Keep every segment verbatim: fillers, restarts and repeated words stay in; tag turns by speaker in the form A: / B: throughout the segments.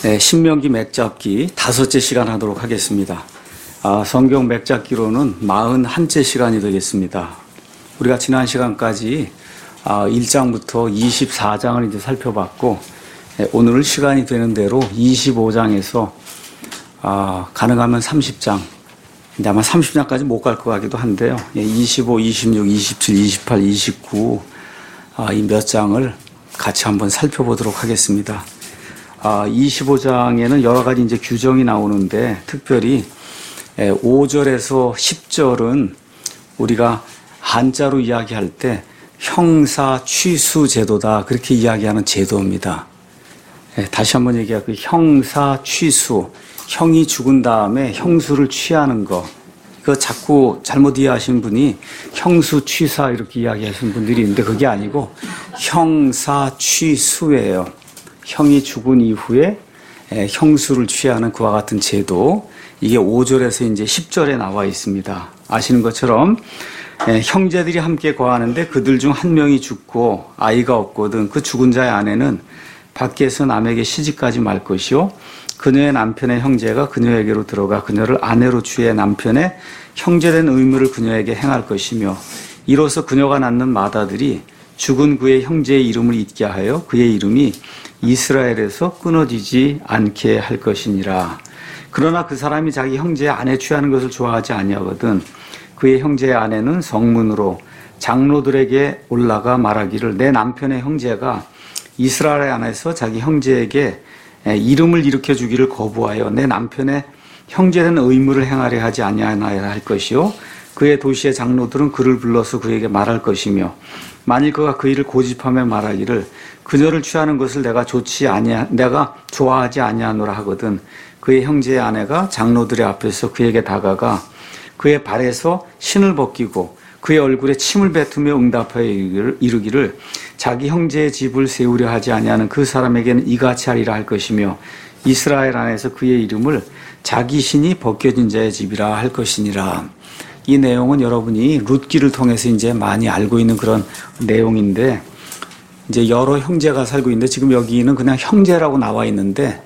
A: 네, 신명기 맥잡기 다섯째 시간 하도록 하겠습니다. 아, 성경 맥잡기로는 마흔한째 시간이 되겠습니다. 우리가 지난 시간까지 아, 일 장부터 이십사 장을 이제 살펴봤고, 네, 오늘 시간이 되는 대로 이십오 장에서 아, 가능하면 삼십 장, 근데 아마 삼십 장까지 못 갈 것 같기도 한데요. 예, 이십오, 이십육, 이십칠, 이십팔, 이십구 아, 이 몇 장을 같이 한번 살펴보도록 하겠습니다. 아, 이십오 장에는 여러 가지 이제 규정이 나오는데, 특별히 오 절에서 십 절은 우리가 한자로 이야기할 때 형사 취수 제도다, 그렇게 이야기하는 제도입니다. 예, 다시 한번 얘기할게요. 형사 취수, 형이 죽은 다음에 형수를 취하는 거. 이거 자꾸 잘못 이해하신 분이 형수 취사 이렇게 이야기하시는 분들이 있는데, 그게 아니고 형사 취수예요. 형이 죽은 이후에 형수를 취하는 그와 같은 제도, 이게 오 절에서 이제 십 절에 나와 있습니다. 아시는 것처럼 형제들이 함께 거하는데 그들 중 한 명이 죽고 아이가 없거든 그 죽은 자의 아내는 밖에서 남에게 시집가지 말 것이요, 그녀의 남편의 형제가 그녀에게로 들어가 그녀를 아내로 취해 남편의 형제된 의무를 그녀에게 행할 것이며, 이로써 그녀가 낳는 마다들이 죽은 그의 형제의 이름을 잊게 하여 그의 이름이 이스라엘에서 끊어지지 않게 할 것이니라. 그러나 그 사람이 자기 형제의 아내 취하는 것을 좋아하지 아니하거든 그의 형제의 아내는 성문으로 장로들에게 올라가 말하기를, 내 남편의 형제가 이스라엘 안에서 자기 형제에게 이름을 일으켜 주기를 거부하여 내 남편의 형제된 의무를 행하려 하지 아니하나야 할 것이요, 그의 도시의 장로들은 그를 불러서 그에게 말할 것이며, 만일 그가 그 일을 고집하며 말하기를 그녀를 취하는 것을 내가 좋지 아니하 내가 좋아하지 아니하노라 하거든 그의 형제의 아내가 장로들의 앞에서 그에게 다가가 그의 발에서 신을 벗기고 그의 얼굴에 침을 뱉으며 응답하여 이르기를, 자기 형제의 집을 세우려 하지 아니하는 그 사람에게는 이같이 하리라 할 것이며, 이스라엘 안에서 그의 이름을 자기 신이 벗겨진 자의 집이라 할 것이니라. 이 내용은 여러분이 룻기를 통해서 이제 많이 알고 있는 그런 내용인데, 이제 여러 형제가 살고 있는데 지금 여기는 그냥 형제라고 나와 있는데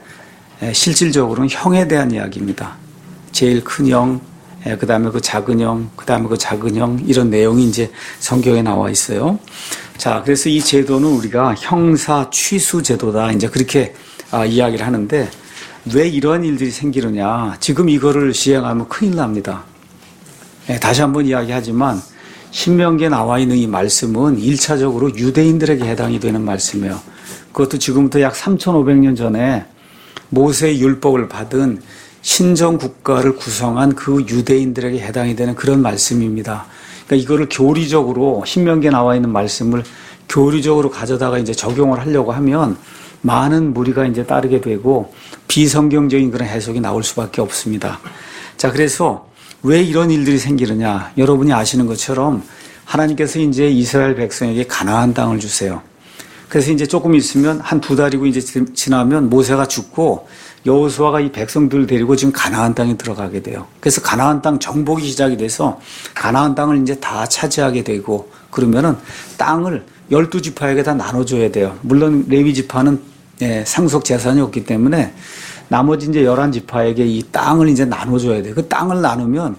A: 실질적으로는 형에 대한 이야기입니다. 제일 큰 형, 그 다음에 그 작은 형, 그 다음에 그 작은 형, 이런 내용이 이제 성경에 나와 있어요. 자, 그래서 이 제도는 우리가 형사 취수 제도다, 이제 그렇게 아, 이야기를 하는데, 왜 이러한 일들이 생기느냐? 지금 이거를 시행하면 큰일 납니다. 예, 다시 한번 이야기하지만 신명기에 나와 있는 이 말씀은 일 차적으로 유대인들에게 해당이 되는 말씀이에요. 그것도 지금부터 약 삼천오백 년 전에 모세의 율법을 받은 신정 국가를 구성한 그 유대인들에게 해당이 되는 그런 말씀입니다. 그러니까 이거를 교리적으로, 신명기에 나와 있는 말씀을 교리적으로 가져다가 이제 적용을 하려고 하면 많은 무리가 이제 따르게 되고 비성경적인 그런 해석이 나올 수밖에 없습니다. 자, 그래서 왜 이런 일들이 생기느냐? 여러분이 아시는 것처럼 하나님께서 이제 이스라엘 백성에게 가나안 땅을 주세요. 그래서 이제 조금 있으면 한 두 달이고 이제 지나면 모세가 죽고 여호수아가 이 백성들을 데리고 지금 가나안 땅에 들어가게 돼요. 그래서 가나안 땅 정복이 시작이 돼서 가나안 땅을 이제 다 차지하게 되고, 그러면은 땅을 열두 지파에게 다 나눠줘야 돼요. 물론 레위 지파는 예, 상속 재산이 없기 때문에 나머지 이제 열한 지파에게 이 땅을 이제 나눠줘야 돼요. 그 땅을 나누면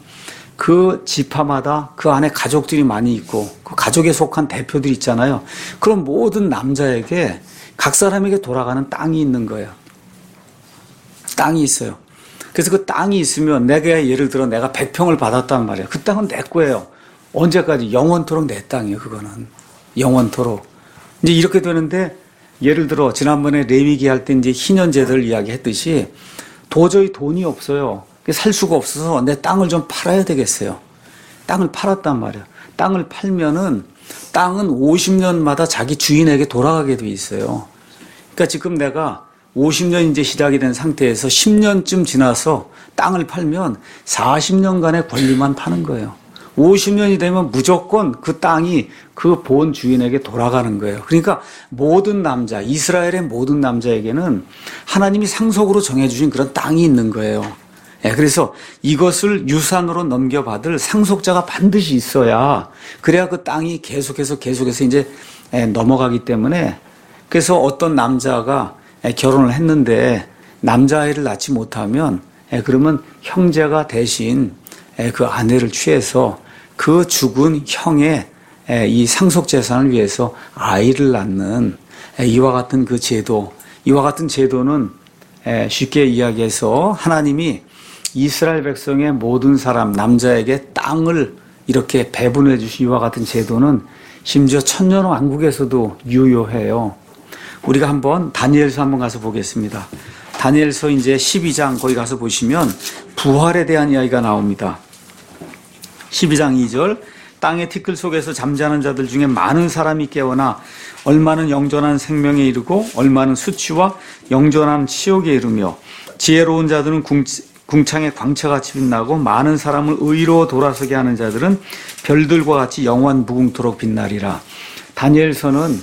A: 그 지파마다 그 안에 가족들이 많이 있고 그 가족에 속한 대표들이 있잖아요. 그럼 모든 남자에게 각 사람에게 돌아가는 땅이 있는 거예요. 땅이 있어요. 그래서 그 땅이 있으면 내가 예를 들어 내가 백 평을 받았단 말이에요. 그 땅은 내 거예요. 언제까지? 영원토록 내 땅이에요. 그거는 영원토록. 이제 이렇게 되는데, 예를 들어 지난번에 레위기 할 때 이제 희년제도를 이야기했듯이 도저히 돈이 없어요. 살 수가 없어서 내 땅을 좀 팔아야 되겠어요. 땅을 팔았단 말이에요. 땅을 팔면은 땅은 오십 년마다 자기 주인에게 돌아가게 돼 있어요. 그러니까 지금 내가 오십 년 이제 시작이 된 상태에서 십 년쯤 지나서 땅을 팔면 사십 년간의 권리만 파는 거예요. 오십 년이 되면 무조건 그 땅이 그 본 주인에게 돌아가는 거예요. 그러니까 모든 남자, 이스라엘의 모든 남자에게는 하나님이 상속으로 정해주신 그런 땅이 있는 거예요. 예, 그래서 이것을 유산으로 넘겨받을 상속자가 반드시 있어야, 그래야 그 땅이 계속해서 계속해서 이제 넘어가기 때문에, 그래서 어떤 남자가 결혼을 했는데 남자아이를 낳지 못하면 예, 그러면 형제가 대신 예, 그 아내를 취해서 그 죽은 형의 예, 이 상속재산을 위해서 아이를 낳는 예, 이와 같은 그 제도, 이와 같은 제도는 예, 쉽게 이야기해서 하나님이 이스라엘 백성의 모든 사람, 남자에게 땅을 이렇게 배분해 주신 이와 같은 제도는 심지어 천년왕국에서도 유효해요. 우리가 한번 다니엘서 한번 가서 보겠습니다. 다니엘서 이제 십이 장 거기 가서 보시면 부활에 대한 이야기가 나옵니다. 십이 장 이 절, 땅의 티끌 속에서 잠자는 자들 중에 많은 사람이 깨어나 얼마는 영전한 생명에 이르고 얼마는 수치와 영전한 치욕에 이르며 지혜로운 자들은 궁, 궁창의 광채같이 빛나고 많은 사람을 의로 돌아서게 하는 자들은 별들과 같이 영원 무궁토록 빛나리라. 다니엘서는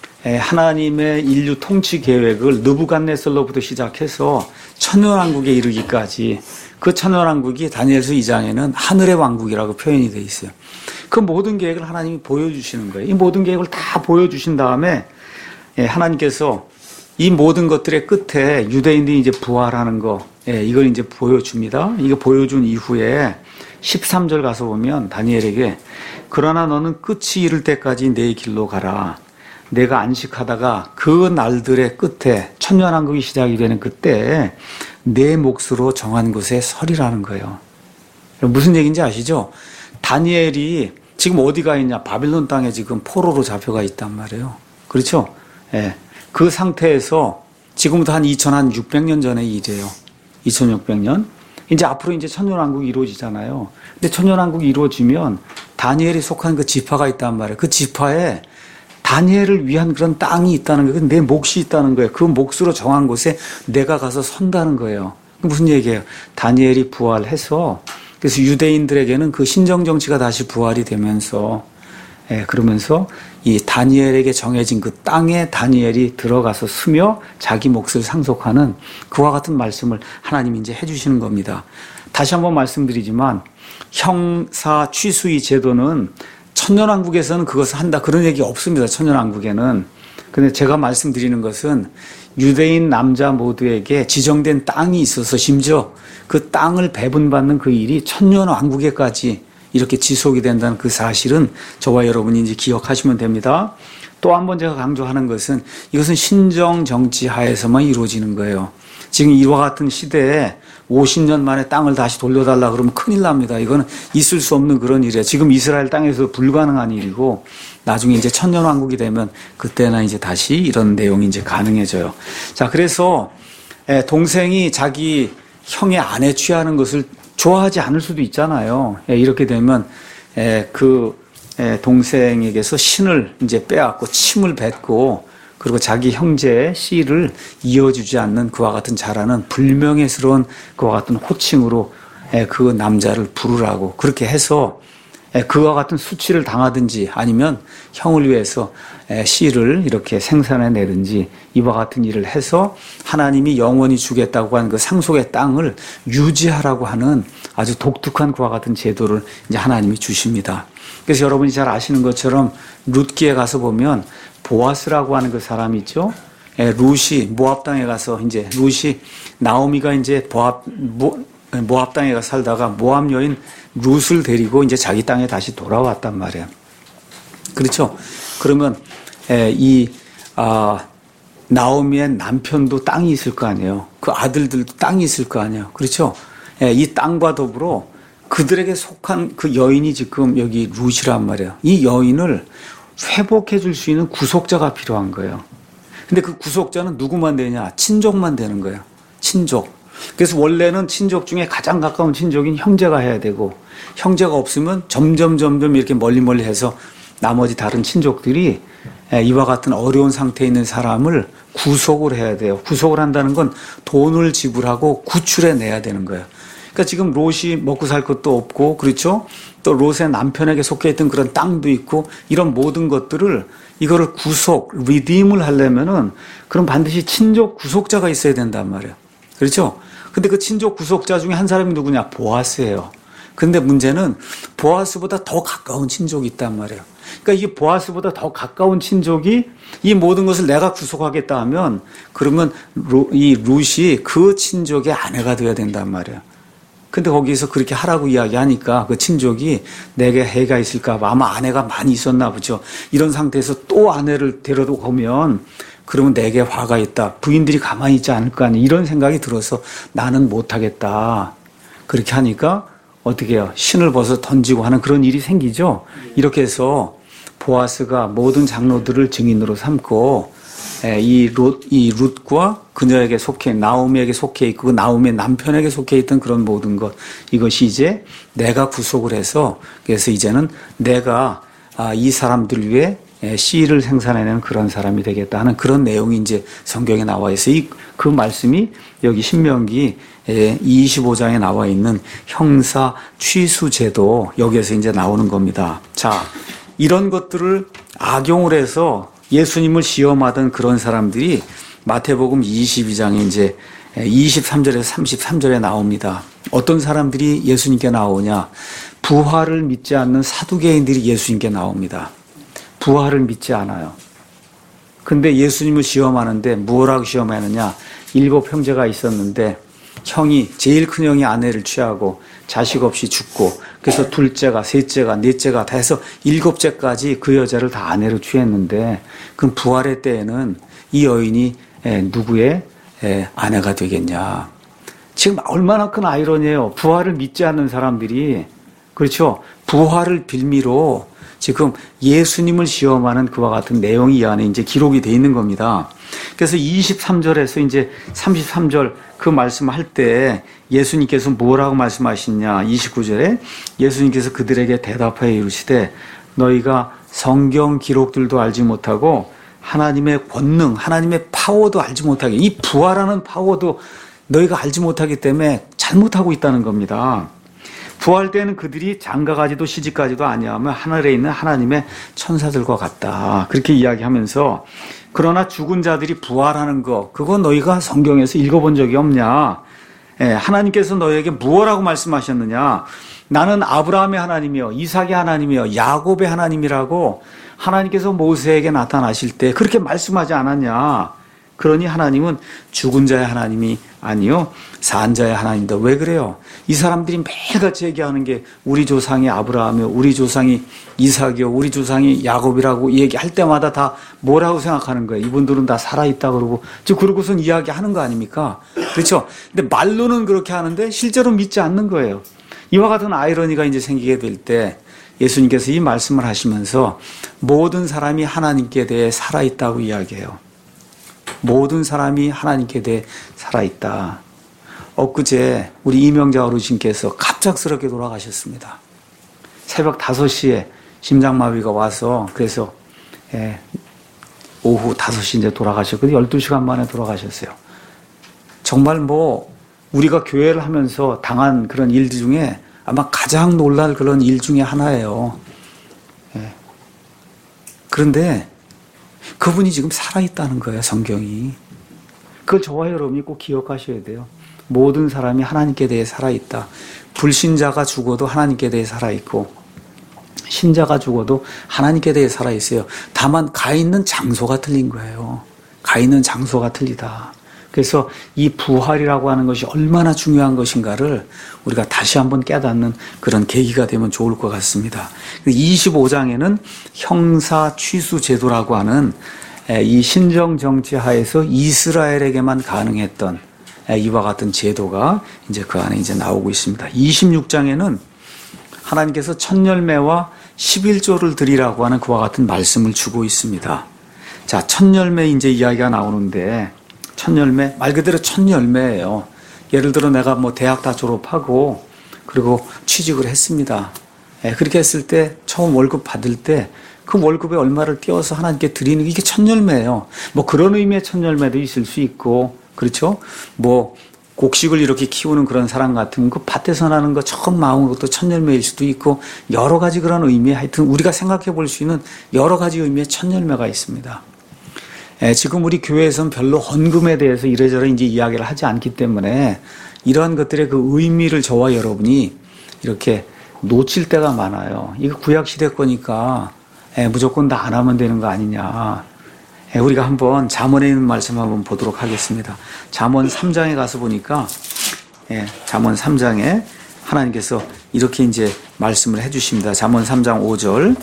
A: 하나님의 인류 통치 계획을 느부갓네살로부터 시작해서 천년왕국에 이르기까지, 그 천년왕국이 다니엘서 이 장에는 하늘의 왕국이라고 표현이 되어 있어요. 그 모든 계획을 하나님이 보여주시는 거예요. 이 모든 계획을 다 보여주신 다음에 하나님께서 이 모든 것들의 끝에 유대인들이 이제 부활하는 거, 이걸 이제 보여줍니다. 이거 보여준 이후에 십삼 절 가서 보면 다니엘에게 그러나 너는 끝이 이를 때까지 내 길로 가라. 내가 안식하다가 그 날들의 끝에 천년왕국이 시작이 되는 그때 내 몫으로 정한 곳에 서리라는 거예요. 무슨 얘기인지 아시죠? 다니엘이 지금 어디가 있냐? 바빌론 땅에 지금 포로로 잡혀가 있단 말이에요. 그렇죠? 예. 그 상태에서 지금부터 한 이천육백 년 전의 일이에요. 이천육백 년. 이제 앞으로 이제 천년왕국이 이루어지잖아요. 근데 천년왕국이 이루어지면 다니엘이 속한 그 지파가 있단 말이에요. 그 지파에 다니엘을 위한 그런 땅이 있다는 거예요. 내 몫이 있다는 거예요. 그 몫으로 정한 곳에 내가 가서 선다는 거예요. 무슨 얘기예요? 다니엘이 부활해서 그래서 유대인들에게는 그 신정 정치가 다시 부활이 되면서 예, 그러면서 이 다니엘에게 정해진 그 땅에 다니엘이 들어가서 쓰며 자기 몫을 상속하는 그와 같은 말씀을 하나님이 이제 해주시는 겁니다. 다시 한번 말씀드리지만 형사 취수의 제도는 천년왕국에서는 그것을 한다 그런 얘기 없습니다. 천년왕국에는. 근데 제가 말씀드리는 것은 유대인 남자 모두에게 지정된 땅이 있어서 심지어 그 땅을 배분받는 그 일이 천년왕국에까지 이렇게 지속이 된다는 그 사실은 저와 여러분이 이제 기억하시면 됩니다. 또 한 번 제가 강조하는 것은 이것은 신정 정치 하에서만 이루어지는 거예요. 지금 이와 같은 시대에 오십 년 만에 땅을 다시 돌려달라 그러면 큰일 납니다. 이거는 있을 수 없는 그런 일이에요. 지금 이스라엘 땅에서 불가능한 일이고 나중에 이제 천년왕국이 되면 그때나 이제 다시 이런 내용이 이제 가능해져요. 자, 그래서 동생이 자기 형의 아내 취하는 것을 좋아하지 않을 수도 있잖아요. 이렇게 되면 그 동생에게서 신을 이제 빼앗고 침을 뱉고 그리고 자기 형제의 씨를 이어주지 않는 그와 같은 자라는 불명예스러운 그와 같은 호칭으로 그 남자를 부르라고 그렇게 해서 그와 같은 수치를 당하든지 아니면 형을 위해서 씨를 이렇게 생산해내든지 이와 같은 일을 해서 하나님이 영원히 주겠다고 한 그 상속의 땅을 유지하라고 하는 아주 독특한 그와 같은 제도를 이제 하나님이 주십니다. 그래서 여러분이 잘 아시는 것처럼 룻기에 가서 보면 보아스라고 하는 그 사람이 있죠. 룻이 모압 땅에 가서 이제 룻이 나오미가 이제 모압 모압 땅에 가서 살다가 모압 여인 룻을 데리고 이제 자기 땅에 다시 돌아왔단 말이에요. 그렇죠? 그러면 이 아, 나오미의 남편도 땅이 있을 거 아니에요. 그 아들들도 땅이 있을 거 아니에요. 그렇죠? 이 땅과 더불어 그들에게 속한 그 여인이 지금 여기 룻이란 말이에요. 이 여인을 회복해 줄 수 있는 구속자가 필요한 거예요. 근데 그 구속자는 누구만 되냐? 친족만 되는 거예요. 친족. 그래서 원래는 친족 중에 가장 가까운 친족인 형제가 해야 되고 형제가 없으면 점점 점점 이렇게 멀리 멀리 해서 나머지 다른 친족들이 이와 같은 어려운 상태에 있는 사람을 구속을 해야 돼요. 구속을 한다는 건 돈을 지불하고 구출해 내야 되는 거예요. 그러니까 지금 롯이 먹고 살 것도 없고 그렇죠? 또 롯의 남편에게 속해 있던 그런 땅도 있고 이런 모든 것들을 이거를 구속, 리딤을 하려면은 그럼 반드시 친족 구속자가 있어야 된단 말이에요. 그렇죠? 근데 그 친족 구속자 중에 한 사람이 누구냐? 보아스예요. 근데 문제는 보아스보다 더 가까운 친족이 있단 말이에요. 그러니까 이게 보아스보다 더 가까운 친족이 이 모든 것을 내가 구속하겠다 하면 그러면 루, 이 룻이 그 친족의 아내가 되어야 된단 말이야. 근데 거기서 그렇게 하라고 이야기하니까 그 친족이 내게 해가 있을까 봐 아마 아내가 많이 있었나 보죠. 이런 상태에서 또 아내를 데려다 오면 그러면 내게 화가 있다. 부인들이 가만히 있지 않을 거 아니에요. 이런 생각이 들어서 나는 못하겠다. 그렇게 하니까 어떻게 해요? 신을 벗어 던지고 하는 그런 일이 생기죠. 이렇게 해서 보아스가 모든 장로들을 증인으로 삼고 이 룻, 이 룻과 그녀에게 속해, 나오미에게 속해 있고, 그 나오미의 남편에게 속해 있던 그런 모든 것, 이것이 이제 내가 구속을 해서, 그래서 이제는 내가 이 사람들 위해 씨를 생산해내는 그런 사람이 되겠다 하는 그런 내용이 이제 성경에 나와 있어요. 이, 그 말씀이 여기 신명기 이십오 장에 나와 있는 형사 취수 제도, 여기에서 이제 나오는 겁니다. 자, 이런 것들을 악용을 해서 예수님을 시험하던 그런 사람들이 마태복음 이십이 장에 이제 이십삼 절에서 삼십삼 절에 나옵니다. 어떤 사람들이 예수님께 나오냐? 부활을 믿지 않는 사두개인들이 예수님께 나옵니다. 부활을 믿지 않아요. 근데 예수님을 시험하는데 뭐라고 시험하느냐? 일곱 형제가 있었는데 형이, 제일 큰 형이 아내를 취하고 자식 없이 죽고, 그래서 둘째가, 셋째가, 넷째가 다 해서 일곱째까지 그 여자를 다 아내로 취했는데, 그럼 부활의 때에는 이 여인이 누구의 아내가 되겠냐. 지금 얼마나 큰 아이러니예요. 부활을 믿지 않는 사람들이, 그렇죠? 부활을 빌미로 지금 예수님을 시험하는 그와 같은 내용이 이 안에 이제 기록이 돼 있는 겁니다. 그래서 이십삼 절에서 이제 삼십삼 절 그 말씀할 때 예수님께서 뭐라고 말씀하시냐? 이십구 절에 예수님께서 그들에게 대답하여 이르시되 너희가 성경 기록들도 알지 못하고 하나님의 권능, 하나님의 파워도 알지 못하게, 이 부활하는 파워도 너희가 알지 못하기 때문에 잘못하고 있다는 겁니다. 부활 때는 그들이 장가가지도 시집가지도 아니하며 하늘에 있는 하나님의 천사들과 같다. 그렇게 이야기하면서, 그러나 죽은 자들이 부활하는 거, 그거 너희가 성경에서 읽어본 적이 없냐? 예, 하나님께서 너희에게 무엇라고 말씀하셨느냐? 나는 아브라함의 하나님이요, 이삭의 하나님이요, 야곱의 하나님이라고 하나님께서 모세에게 나타나실 때 그렇게 말씀하지 않았냐? 그러니 하나님은 죽은 자의 하나님이 아니요 산 자의 하나님이다. 왜 그래요? 이 사람들이 매일같이 얘기하는 게 우리 조상이 아브라함이요, 우리 조상이 이삭이요, 우리 조상이 야곱이라고 얘기할 때마다 다 뭐라고 생각하는 거예요? 이분들은 다 살아있다 그러고, 즉 그러고선 이야기하는 거 아닙니까? 그렇죠? 근데 말로는 그렇게 하는데 실제로 믿지 않는 거예요. 이와 같은 아이러니가 이제 생기게 될 때 예수님께서 이 말씀을 하시면서 모든 사람이 하나님께 대해 살아있다고 이야기해요. 모든 사람이 하나님께 대해 살아있다. 엊그제 우리 이명자 어르신께서 갑작스럽게 돌아가셨습니다. 새벽 다섯 시에 심장마비가 와서, 그래서 예, 오후 다섯 시 이제 돌아가셨거든요. 열두 시간 만에 돌아가셨어요. 정말 뭐 우리가 교회를 하면서 당한 그런 일들 중에 아마 가장 놀랄 그런 일 중에 하나예요. 예. 그런데 그분이 지금 살아있다는 거예요, 성경이. 그걸 저와 여러분이 꼭 기억하셔야 돼요. 모든 사람이 하나님께 대해 살아있다. 불신자가 죽어도 하나님께 대해 살아있고, 신자가 죽어도 하나님께 대해 살아있어요. 다만 가 있는 장소가 틀린 거예요. 가 있는 장소가 틀리다. 그래서 이 부활이라고 하는 것이 얼마나 중요한 것인가를 우리가 다시 한번 깨닫는 그런 계기가 되면 좋을 것 같습니다. 이십오 장에는 형사 취수 제도라고 하는 이 신정 정치 하에서 이스라엘에게만 가능했던 이와 같은 제도가 이제 그 안에 이제 나오고 있습니다. 이십육 장에는 하나님께서 첫 열매와 십일조를 드리라고 하는 그와 같은 말씀을 주고 있습니다. 자, 첫 열매 이제 이야기가 나오는데, 첫 열매, 말 그대로 첫 열매예요. 예를 들어 내가 뭐 대학 다 졸업하고 그리고 취직을 했습니다. 예, 그렇게 했을 때 처음 월급 받을 때 그 월급에 얼마를 띄워서 하나님께 드리는 게 이게 첫 열매예요. 뭐 그런 의미의 첫 열매도 있을 수 있고, 그렇죠? 뭐 곡식을 이렇게 키우는 그런 사람 같으면 그 밭에서 나는 거 처음 마은 것도 첫 열매일 수도 있고, 여러 가지 그런 의미, 하여튼 우리가 생각해 볼 수 있는 여러 가지 의미의 첫 열매가 있습니다. 예, 지금 우리 교회에서는 별로 헌금에 대해서 이래저래 이제 이야기를 하지 않기 때문에 이러한 것들의 그 의미를 저와 여러분이 이렇게 놓칠 때가 많아요. 이거 구약시대 거니까 예, 무조건 다 안 하면 되는 거 아니냐. 예, 우리가 한번 잠언에 있는 말씀 한번 보도록 하겠습니다. 잠언 삼 장에 가서 보니까 예, 잠언 삼 장에 하나님께서 이렇게 이제 말씀을 해주십니다. 잠언 삼 장 오 절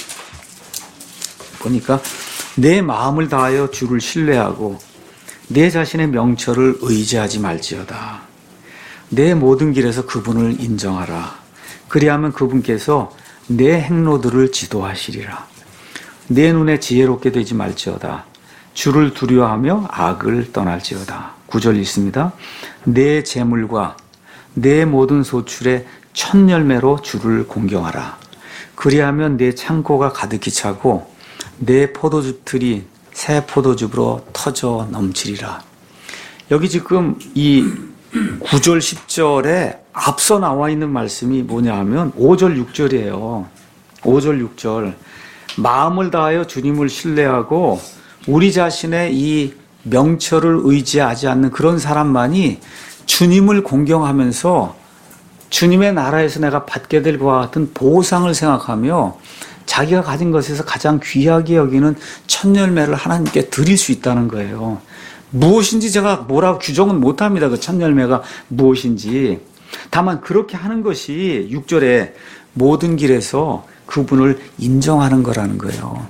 A: 보니까 내 마음을 다하여 주를 신뢰하고 내 자신의 명철을 의지하지 말지어다. 내 모든 길에서 그분을 인정하라. 그리하면 그분께서 내 행로들을 지도하시리라. 내 눈에 지혜롭게 되지 말지어다. 주를 두려워하며 악을 떠날지어다. 구 절 있습니다. 내 재물과 내 모든 소출의 첫 열매로 주를 공경하라. 그리하면 내 창고가 가득히 차고 내 포도즙들이 새 포도즙으로 터져 넘치리라. 여기 지금 이 구 절 십 절에 앞서 나와 있는 말씀이 뭐냐 하면 오 절 육 절이에요. 오 절 육 절. 마음을 다하여 주님을 신뢰하고 우리 자신의 이 명철을 의지하지 않는 그런 사람만이 주님을 공경하면서 주님의 나라에서 내가 받게 될 것과 같은 보상을 생각하며 자기가 가진 것에서 가장 귀하게 여기는 첫 열매를 하나님께 드릴 수 있다는 거예요. 무엇인지 제가 뭐라고 규정은 못합니다. 그 첫 열매가 무엇인지. 다만 그렇게 하는 것이 육 절에 모든 길에서 그분을 인정하는 거라는 거예요.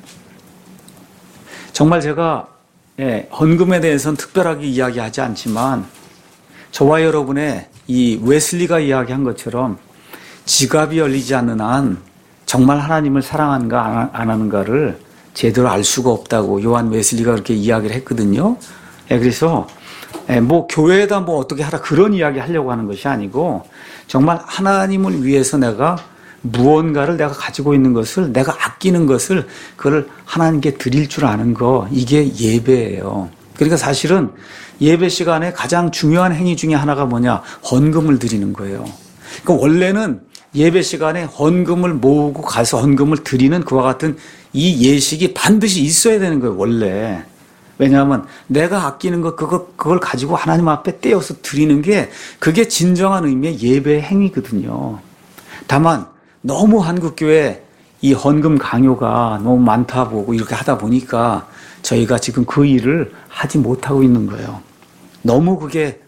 A: 정말 제가 예, 헌금에 대해서는 특별하게 이야기하지 않지만 저와 여러분의 이 웨슬리가 이야기한 것처럼 지갑이 열리지 않는 한 정말 하나님을 사랑하는가 안 하는가를 제대로 알 수가 없다고 요한 웨슬리가 그렇게 이야기를 했거든요. 예, 그래서 예, 뭐 교회에다 뭐 어떻게 하라 그런 이야기 하려고 하는 것이 아니고 정말 하나님을 위해서 내가 무언가를 내가 가지고 있는 것을 내가 아끼는 것을 그걸 하나님께 드릴 줄 아는 거 이게 예배예요. 그러니까 사실은 예배 시간에 가장 중요한 행위 중에 하나가 뭐냐? 헌금을 드리는 거예요. 그러니까 원래는 예배 시간에 헌금을 모으고 가서 헌금을 드리는 그와 같은 이 예식이 반드시 있어야 되는 거예요, 원래. 왜냐하면 내가 아끼는 것, 그거, 그걸 가지고 하나님 앞에 떼어서 드리는 게 그게 진정한 의미의 예배의 행위거든요. 다만 너무 한국교회 이 헌금 강요가 너무 많다 보고 이렇게 하다 보니까 저희가 지금 그 일을 하지 못하고 있는 거예요. 너무 그게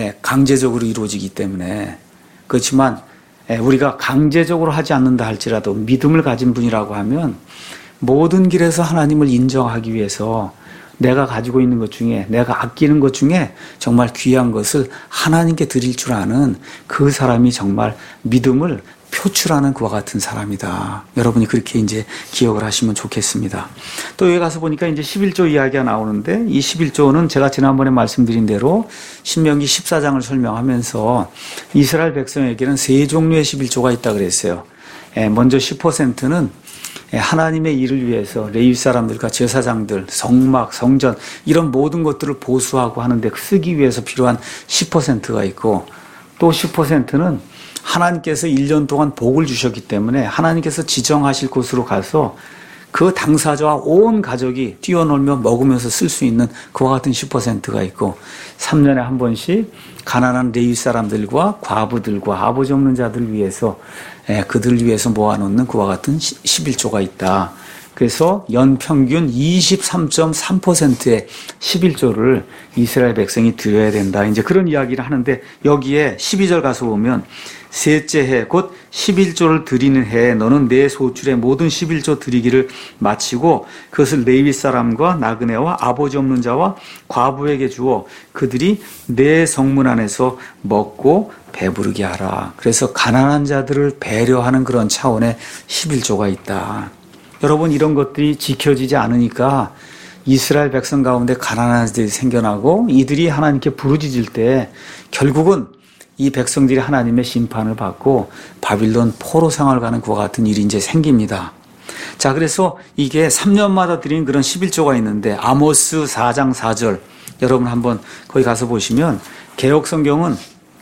A: 강제적으로 이루어지기 때문에. 그렇지만 우리가 강제적으로 하지 않는다 할지라도 믿음을 가진 분이라고 하면 모든 길에서 하나님을 인정하기 위해서 내가 가지고 있는 것 중에 내가 아끼는 것 중에 정말 귀한 것을 하나님께 드릴 줄 아는 그 사람이 정말 믿음을 표출하는 그와 같은 사람이다. 여러분이 그렇게 이제 기억을 하시면 좋겠습니다. 또 여기 가서 보니까 이제 십일 조 이야기가 나오는데 이 십일 조는 제가 지난번에 말씀드린 대로 신명기 십사 장을 설명하면서 이스라엘 백성에게는 세 종류의 십일 조가 있다 그랬어요. 먼저 십 퍼센트는 하나님의 일을 위해서 레위 사람들과 제사장들, 성막, 성전 이런 모든 것들을 보수하고 하는데 쓰기 위해서 필요한 십 퍼센트가 있고 또 십 퍼센트는 하나님께서 일 년 동안 복을 주셨기 때문에 하나님께서 지정하실 곳으로 가서 그 당사자와 온 가족이 뛰어놀며 먹으면서 쓸 수 있는 그와 같은 십 퍼센트가 있고 삼 년에 한 번씩 가난한 레위 사람들과 과부들과 아버지 없는 자들을 위해서 그들을 위해서 모아놓는 그와 같은 십일 조가 있다. 그래서 연평균 이십삼 점 삼 퍼센트의 십일 조를 이스라엘 백성이 드려야 된다. 이제 그런 이야기를 하는데 여기에 십이 절 가서 보면 셋째 해 곧 십일 조를 드리는 해에 너는 내 소출의 모든 십일 조 드리기를 마치고 그것을 레위 사람과 나그네와 아버지 없는 자와 과부에게 주어 그들이 내 성문 안에서 먹고 배부르게 하라. 그래서 가난한 자들을 배려하는 그런 차원의 십일 조가 있다. 여러분 이런 것들이 지켜지지 않으니까 이스라엘 백성 가운데 가난한 자들이 생겨나고 이들이 하나님께 부르짖을 때 결국은 이 백성들이 하나님의 심판을 받고 바빌론 포로 생활을 가는 그와 같은 일이 이제 생깁니다. 자, 그래서 이게 삼 년마다 드리는 그런 십일 조가 있는데 아모스 사 장 사 절 여러분 한번 거기 가서 보시면 개역 성경은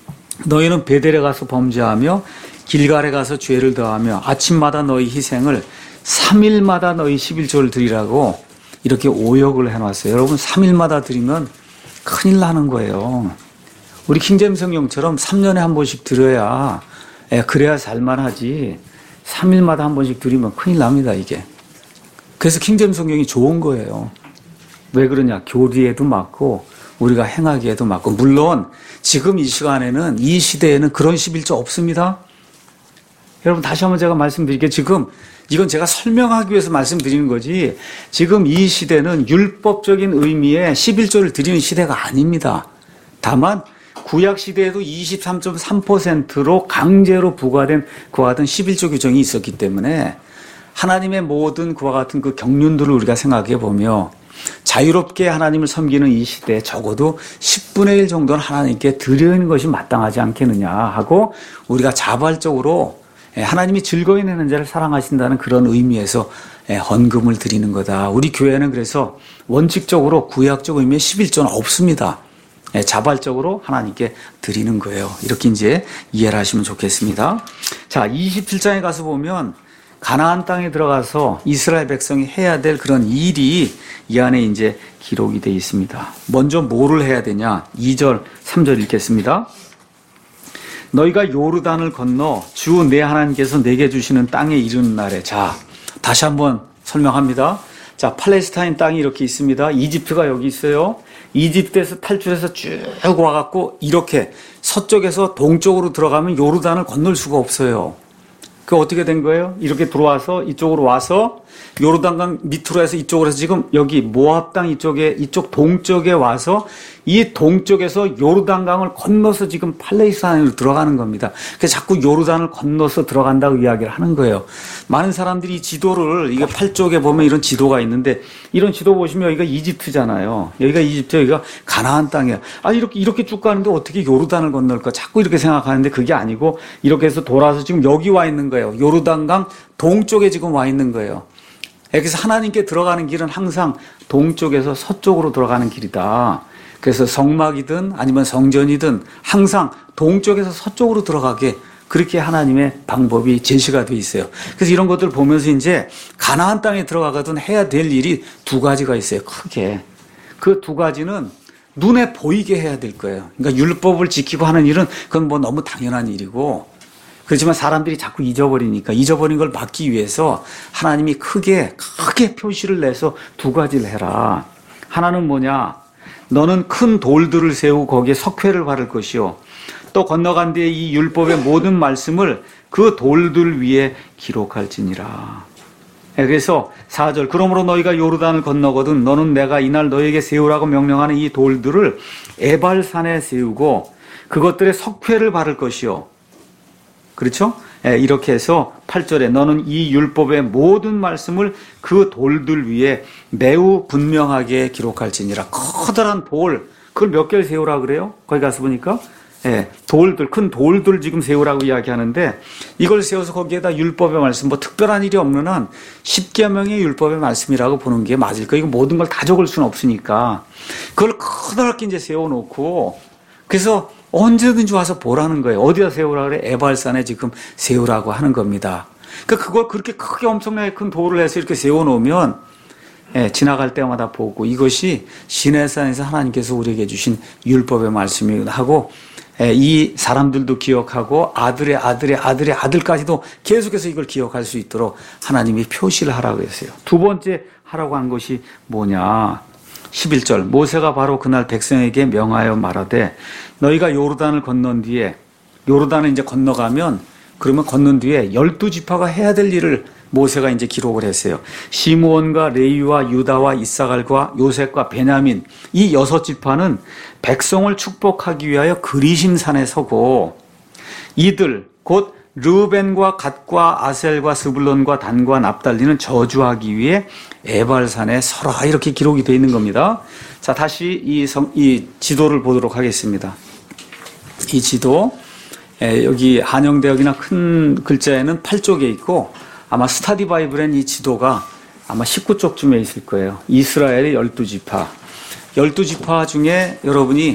A: 너희는 베델에 가서 범죄하며 길갈에 가서 죄를 더하며 아침마다 너희 희생을 삼 일마다 너희 십일 조를 드리라고 이렇게 오역을 해놨어요. 여러분 삼 일마다 드리면 큰일 나는 거예요. 우리 킹제임스 성경처럼 삼 년에 한 번씩 드려야 그래야 살만하지 삼 일마다 한 번씩 드리면 큰일 납니다. 이게 그래서 킹제임스 성경이 좋은 거예요. 왜 그러냐? 교리에도 맞고 우리가 행하기에도 맞고, 물론 지금 이 시간에는, 이 시대에는 그런 십일조 없습니다. 여러분, 다시 한번 제가 말씀드릴게요. 지금 이건 제가 설명하기 위해서 말씀드리는 거지, 지금 이 시대는 율법적인 의미의 십일조를 드리는 시대가 아닙니다. 다만 구약 시대에도 이십삼 점 삼 퍼센트로 강제로 부과된 그와 같은 십일조 규정이 있었기 때문에 하나님의 모든 그와 같은 그 경륜들을 우리가 생각해 보며 자유롭게 하나님을 섬기는 이 시대에 적어도 십분의 일 정도는 하나님께 드리는 것이 마땅하지 않겠느냐 하고, 우리가 자발적으로 하나님이 즐거이 내는 자를 사랑하신다는 그런 의미에서 헌금을 드리는 거다. 우리 교회는 그래서 원칙적으로 구약적 의미의 십일조는 없습니다. 자발적으로 하나님께 드리는 거예요. 이렇게 이제 이해를 하시면 좋겠습니다. 자, 이십칠 장에 가서 보면 가나안 땅에 들어가서 이스라엘 백성이 해야 될 그런 일이 이 안에 이제 기록이 되어 있습니다. 먼저 뭐를 해야 되냐? 이 절, 삼 절 읽겠습니다. 너희가 요르단을 건너 주 내 하나님께서 내게 주시는 땅에 이르는 날에, 자, 다시 한번 설명합니다. 자, 팔레스타인 땅이 이렇게 있습니다. 이집트가 여기 있어요. 이집트에서 탈출해서 쭉 와갖고 이렇게 서쪽에서 동쪽으로 들어가면 요르단을 건널 수가 없어요. 그 어떻게 된 거예요? 이렇게 들어와서 이쪽으로 와서 요르단강 밑으로 해서 이쪽으로 해서 지금 여기 모압 땅 이쪽에, 이쪽 동쪽에 와서 이 동쪽에서 요르단강을 건너서 지금 팔레스타인으로 들어가는 겁니다. 그래서 자꾸 요르단을 건너서 들어간다고 이야기를 하는 거예요. 많은 사람들이 이 지도를, 이게 팔 쪽에 보면 이런 지도가 있는데, 이런 지도 보시면 여기가 이집트잖아요. 여기가 이집트, 여기가 가나안 땅이야. 아, 이렇게, 이렇게 쭉 가는데 어떻게 요르단을 건널까? 자꾸 이렇게 생각하는데 그게 아니고, 이렇게 해서 돌아서 지금 여기 와 있는 거예요. 요르단강 동쪽에 지금 와 있는 거예요. 그래서 하나님께 들어가는 길은 항상 동쪽에서 서쪽으로 들어가는 길이다. 그래서 성막이든 아니면 성전이든 항상 동쪽에서 서쪽으로 들어가게, 그렇게 하나님의 방법이 제시가 되어 있어요. 그래서 이런 것들을 보면서 이제 가나안 땅에 들어가거든 해야 될 일이 두 가지가 있어요. 크게. 그 두 가지는 눈에 보이게 해야 될 거예요. 그러니까 율법을 지키고 하는 일은 그건 뭐 너무 당연한 일이고, 그렇지만 사람들이 자꾸 잊어버리니까 잊어버린 걸 막기 위해서 하나님이 크게 크게 표시를 내서 두 가지를 해라. 하나는 뭐냐? 너는 큰 돌들을 세우고 거기에 석회를 바를 것이요, 또 건너간 뒤에 이 율법의 모든 말씀을 그 돌들 위에 기록할지니라. 그래서 사 절, 그러므로 너희가 요르단을 건너거든 너는 내가 이날 너희에게 세우라고 명령하는 이 돌들을 에발산에 세우고 그것들의 석회를 바를 것이요. 그렇죠? 예, 이렇게 해서 팔 절에 너는 이 율법의 모든 말씀을 그 돌들 위에 매우 분명하게 기록할지니라. 커다란 돌, 그걸 몇 개를 세우라 그래요? 거기 가서 보니까 예, 돌들, 큰 돌들 지금 세우라고 이야기하는데, 이걸 세워서 거기에다 율법의 말씀, 뭐 특별한 일이 없는 한 십계명의 율법의 말씀이라고 보는 게 맞을 거예요. 이거 모든 걸 다 적을 수는 없으니까 그걸 커다랗게 이제 세워놓고, 그래서 언제든지 와서 보라는 거예요. 어디다 세우라 그래? 에발산에 지금 세우라고 하는 겁니다. 그러니까 그걸 그렇게 크게 엄청나게 큰 돌을 해서 이렇게 세워놓으면, 예, 지나갈 때마다 보고 이것이 시내산에서 하나님께서 우리에게 주신 율법의 말씀이기도 하고, 예, 이 사람들도 기억하고 아들의 아들의 아들의 아들까지도 계속해서 이걸 기억할 수 있도록 하나님이 표시를 하라고 했어요. 두 번째 하라고 한 것이 뭐냐? 십일 절, 모세가 바로 그날 백성에게 명하여 말하되 너희가 요르단을 건넌 뒤에, 요르단을 이제 건너가면, 그러면 건넌 뒤에 열두 지파가 해야 될 일을 모세가 이제 기록을 했어요. 시므온과 레위와 유다와 이사갈과 요셉과 베냐민, 이 여섯 지파는 백성을 축복하기 위하여 그리심산에 서고, 이들 곧 르벤과 갓과 아셀과 스불론과 단과 납달리는 저주하기 위해 에발산에 서라, 이렇게 기록이 되어 있는 겁니다. 자, 다시 이, 성, 이 지도를 보도록 하겠습니다. 이 지도, 에, 여기 한영대역이나 큰 글자에는 팔 쪽에 있고, 아마 스타디 바이블엔 이 지도가 아마 십구 쪽쯤에 있을 거예요. 이스라엘의 열두 지파. 열두 지파 중에 여러분이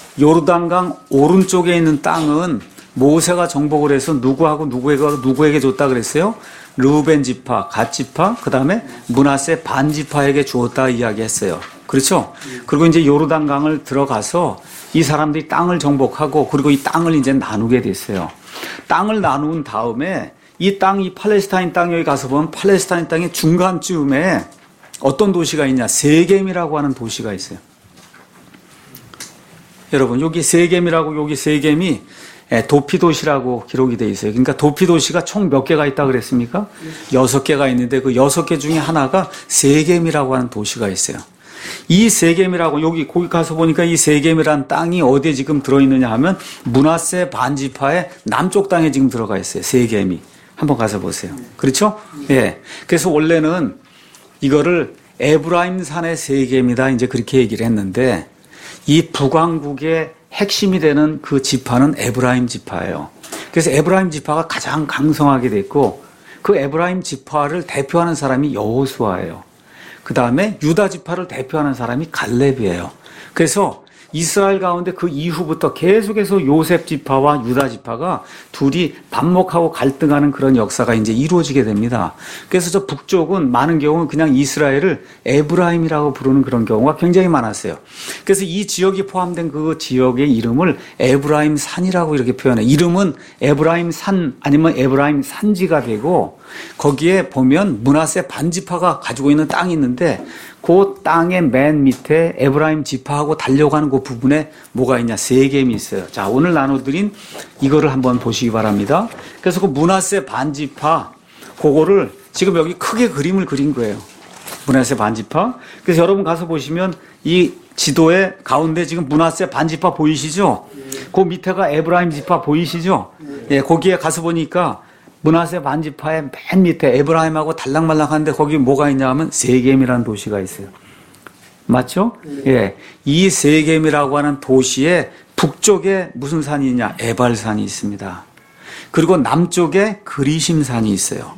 A: 요르단강 오른쪽에 있는 땅은 모세가 정복을 해서 누구하고 누구에게 누구에게 줬다 그랬어요? 르우벤 지파, 갓 지파, 그 다음에 므낫세 반 지파에게 주었다 이야기했어요. 그렇죠? 그리고 이제 요르단강을 들어가서 이 사람들이 땅을 정복하고, 그리고 이 땅을 이제 나누게 됐어요. 땅을 나눈 다음에 이 땅, 이 팔레스타인 땅 여기 가서 보면 팔레스타인 땅의 중간쯤에 어떤 도시가 있냐? 세겜이라고 하는 도시가 있어요. 여러분, 여기 세겜이라고, 여기 세겜이 도피도시라고 기록이 되어 있어요. 그러니까 도피도시가 총 몇 개가 있다 그랬습니까? 여섯 개가 있는데 그 여섯 개 중에 하나가 세겜이라고 하는 도시가 있어요. 이 세겜이라고, 여기 거기 가서 보니까 이 세겜이라는 땅이 어디에 지금 들어있느냐 하면 므낫세 반지파의 남쪽 땅에 지금 들어가 있어요. 세겜이. 한번 가서 보세요. 그렇죠? 예. 그래서 원래는 이거를 에브라임 산의 세겜이다 이제 그렇게 얘기를 했는데 이 북왕국의 핵심이 되는 그 지파는 에브라임 지파예요. 그래서 에브라임 지파가 가장 강성하게 됐고 그 에브라임 지파를 대표하는 사람이 여호수아예요. 그 다음에 유다 지파를 대표하는 사람이 갈렙이에요. 그래서 이스라엘 가운데 그 이후부터 계속해서 요셉 지파와 유다 지파가 둘이 반목하고 갈등하는 그런 역사가 이제 이루어지게 됩니다. 그래서 저 북쪽은 많은 경우 그냥 이스라엘을 에브라임이라고 부르는 그런 경우가 굉장히 많았어요. 그래서 이 지역이 포함된 그 지역의 이름을 에브라임 산이라고 이렇게 표현해요. 이름은 에브라임 산 아니면 에브라임 산지가 되고 거기에 보면 므낫세 반지파가 가지고 있는 땅이 있는데 그 땅의 맨 밑에 에브라임 지파하고 달려가는 그 부분에 뭐가 있냐? 세겜이 있어요. 자, 오늘 나눠드린 이거를 한번 보시기 바랍니다. 그래서 그 므낫세 반지파, 그거를 지금 여기 크게 그림을 그린 거예요. 므낫세 반지파. 그래서 여러분 가서 보시면 이 지도의 가운데 지금 므낫세 반지파 보이시죠? 그 밑에가 에브라임 지파 보이시죠? 예, 거기에 가서 보니까 므낫세 반지파의 맨 밑에 에브라임하고 달랑말랑한데 거기 뭐가 있냐 하면 세겜이라는 도시가 있어요. 맞죠? 네. 예. 이 세겜이라고 하는 도시의 북쪽에 무슨 산이 있냐? 에발산이 있습니다. 그리고 남쪽에 그리심산이 있어요.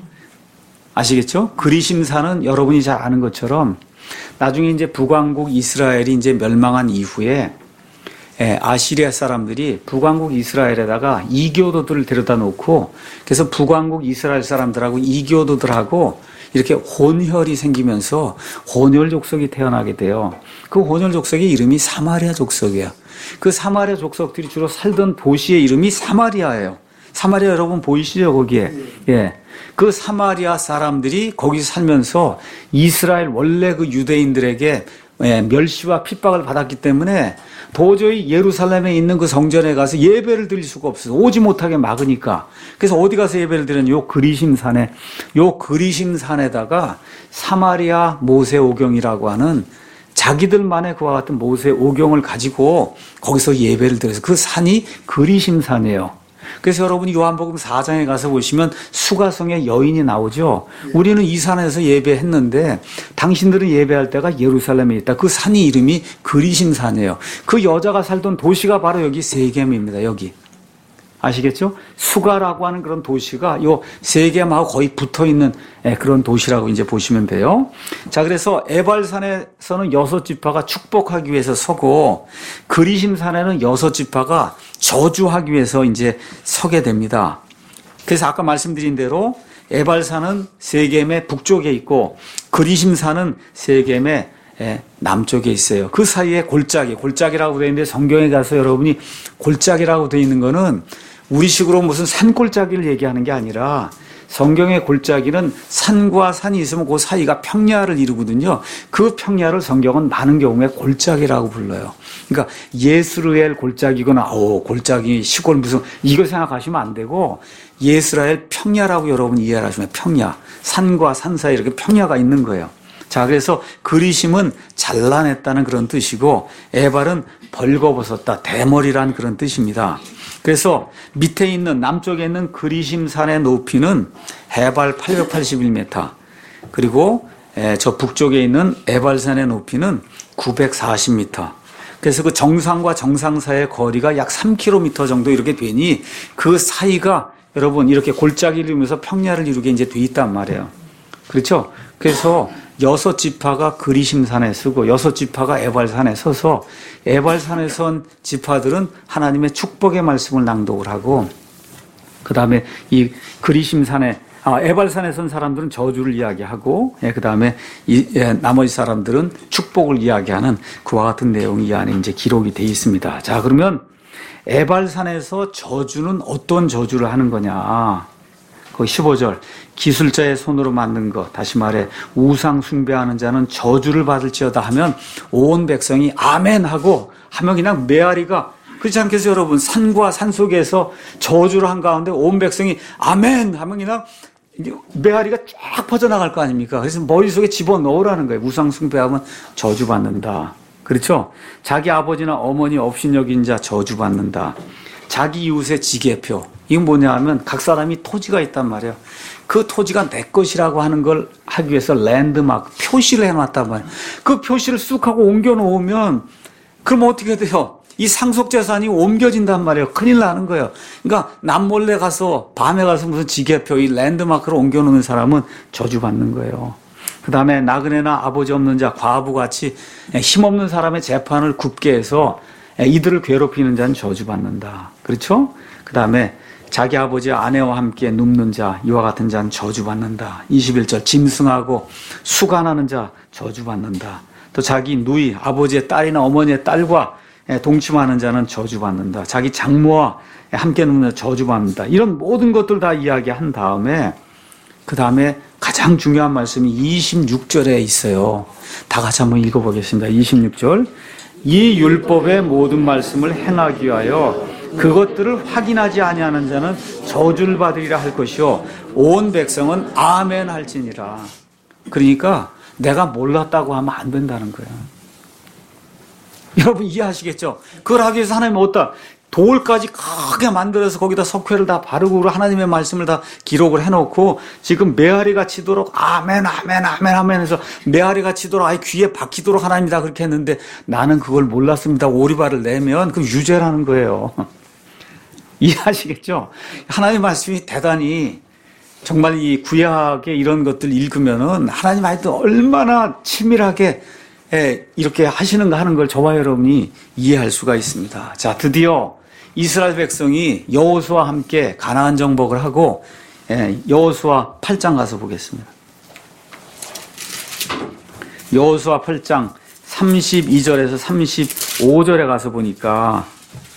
A: 아시겠죠? 그리심산은 여러분이 잘 아는 것처럼 나중에 이제 북왕국 이스라엘이 이제 멸망한 이후에 예, 아시리아 사람들이 북왕국 이스라엘에다가 이교도들을 데려다 놓고 그래서 북왕국 이스라엘 사람들하고 이교도들하고 이렇게 혼혈이 생기면서 혼혈 족속이 태어나게 돼요. 그 혼혈 족속의 이름이 사마리아 족속이에요. 그 사마리아 족속들이 주로 살던 도시의 이름이 사마리아예요. 사마리아 여러분 보이시죠 거기에? 예. 그 사마리아 사람들이 거기서 살면서 이스라엘 원래 그 유대인들에게 예, 멸시와 핍박을 받았기 때문에 도저히 예루살렘에 있는 그 성전에 가서 예배를 드릴 수가 없어요. 오지 못하게 막으니까. 그래서 어디 가서 예배를 드렸냐? 요 그리심산에, 요 그리심산에다가 사마리아 모세오경이라고 하는 자기들만의 그와 같은 모세오경을 가지고 거기서 예배를 드려서 그 산이 그리심산이에요. 그래서 여러분이 요한복음 사 장에 가서 보시면 수가성의 여인이 나오죠. 우리는 이 산에서 예배했는데 당신들은 예배할 때가 예루살렘에 있다. 그 산이 이름이 그리심산이에요. 그 여자가 살던 도시가 바로 여기 세겜입니다. 여기. 아시겠죠? 수가라고 하는 그런 도시가 요 세겜하고 거의 붙어 있는 그런 도시라고 이제 보시면 돼요. 자, 그래서 에발산에서는 여섯 지파가 축복하기 위해서 서고 그리심산에는 여섯 지파가 저주하기 위해서 이제 서게 됩니다. 그래서 아까 말씀드린 대로 에발산은 세겜의 북쪽에 있고 그리심산은 세겜의 남쪽에 있어요. 그 사이에 골짜기, 골짜기라고 되어 있는데 성경에 가서 여러분이 골짜기라고 되어 있는 거는 우리식으로 무슨 산골짜기를 얘기하는 게 아니라 성경의 골짜기는 산과 산이 있으면 그 사이가 평야를 이루거든요. 그 평야를 성경은 많은 경우에 골짜기라고 불러요. 그러니까 예스르엘 골짜기거나 오 골짜기 시골 무슨 이걸 생각하시면 안 되고 예스라엘 평야라고 여러분 이해를 하시면 평야 산과 산 사이에 이렇게 평야가 있는 거예요. 자, 그래서 그리심은 잘라냈다는 그런 뜻이고 에발은 벌거벗었다, 대머리란 그런 뜻입니다. 그래서 밑에 있는 남쪽에 있는 그리심산의 높이는 해발 팔백팔십일 미터 그리고 저 북쪽에 있는 에발산의 높이는 구백사십 미터. 그래서 그 정상과 정상 사이의 거리가 약 삼 킬로미터 정도 이렇게 되니 그 사이가 여러분 이렇게 골짜기를 이루면서 평야를 이루게 이제 돼 있단 말이에요. 그렇죠? 그래서 여섯 지파가 그리심산에 서고 여섯 지파가 에발산에 서서 에발산에 선 지파들은 하나님의 축복의 말씀을 낭독을 하고 그 다음에 이 그리심산에 아, 에발산에 선 사람들은 저주를 이야기하고 예, 그 다음에 이, 예, 나머지 사람들은 축복을 이야기하는 그와 같은 내용이 이 안에 이제 기록이 되어 있습니다. 자, 그러면 에발산에서 저주는 어떤 저주를 하는 거냐? 거기 십오 절. 기술자의 손으로 만든 것, 다시 말해 우상 숭배하는 자는 저주를 받을지어다 하면 온 백성이 아멘 하고 하면 그냥 메아리가, 그렇지 않겠어요 여러분? 산과 산 속에서 저주를 한 가운데 온 백성이 아멘 하면 그냥 메아리가 쫙 퍼져나갈 거 아닙니까? 그래서 머릿속에 집어넣으라는 거예요. 우상 숭배하면 저주받는다. 그렇죠? 자기 아버지나 어머니 업신여긴 자 저주받는다. 자기 이웃의 지게표. 이건 뭐냐 하면 각 사람이 토지가 있단 말이에요. 그 토지가 내 것이라고 하는 걸 하기 위해서 랜드마크, 표시를 해놨단 말이에요. 그 표시를 쑥 하고 옮겨놓으면 그럼 어떻게 돼요? 이 상속재산이 옮겨진단 말이에요. 큰일 나는 거예요. 그러니까 남몰래 가서 밤에 가서 무슨 지게표, 이 랜드마크를 옮겨놓는 사람은 저주받는 거예요. 그 다음에 나그네나 아버지 없는 자, 과부같이 힘없는 사람의 재판을 굽게 해서 이들을 괴롭히는 자는 저주받는다. 그렇죠? 그 다음에 자기 아버지 아내와 함께 눕는 자, 이와 같은 자는 저주받는다. 이십일 절 짐승하고 수간하는 자 저주받는다. 또 자기 누이, 아버지의 딸이나 어머니의 딸과 동침하는 자는 저주받는다. 자기 장모와 함께 눕는 자 저주받는다. 이런 모든 것들 다 이야기한 다음에 그 다음에 가장 중요한 말씀이 이십육 절에 있어요. 다 같이 한번 읽어보겠습니다. 이십육 절. 이 율법의 모든 말씀을 행하기 위하여 그것들을 확인하지 아니하는 자는 저주를 받으리라 할 것이요 온 백성은 아멘 할지니라. 그러니까 내가 몰랐다고 하면 안 된다는 거예요. 여러분 이해하시겠죠? 그걸 하기 위해서 하나님은 어디다 돌까지 크게 만들어서 거기다 석회를 다 바르고 하나님의 말씀을 다 기록을 해놓고 지금 메아리가 치도록 아멘 아멘 아멘 아멘 해서 메아리가 치도록 아예 귀에 박히도록 하나님이 다 그렇게 했는데 나는 그걸 몰랐습니다. 오리발을 내면 그 유죄라는 거예요. 이해하시겠죠? 하나님의 말씀이 대단히 정말 이 구약의 이런 것들 읽으면은 하나님 하여튼 얼마나 치밀하게 이렇게 하시는가 하는 걸 저와 여러분이 이해할 수가 있습니다. 자, 드디어 이스라엘 백성이 여호수아와 함께 가나안 정복을 하고 여호수아 팔 장 가서 보겠습니다. 여호수아 팔 장 삼십이 절에서 삼십오 절에 가서 보니까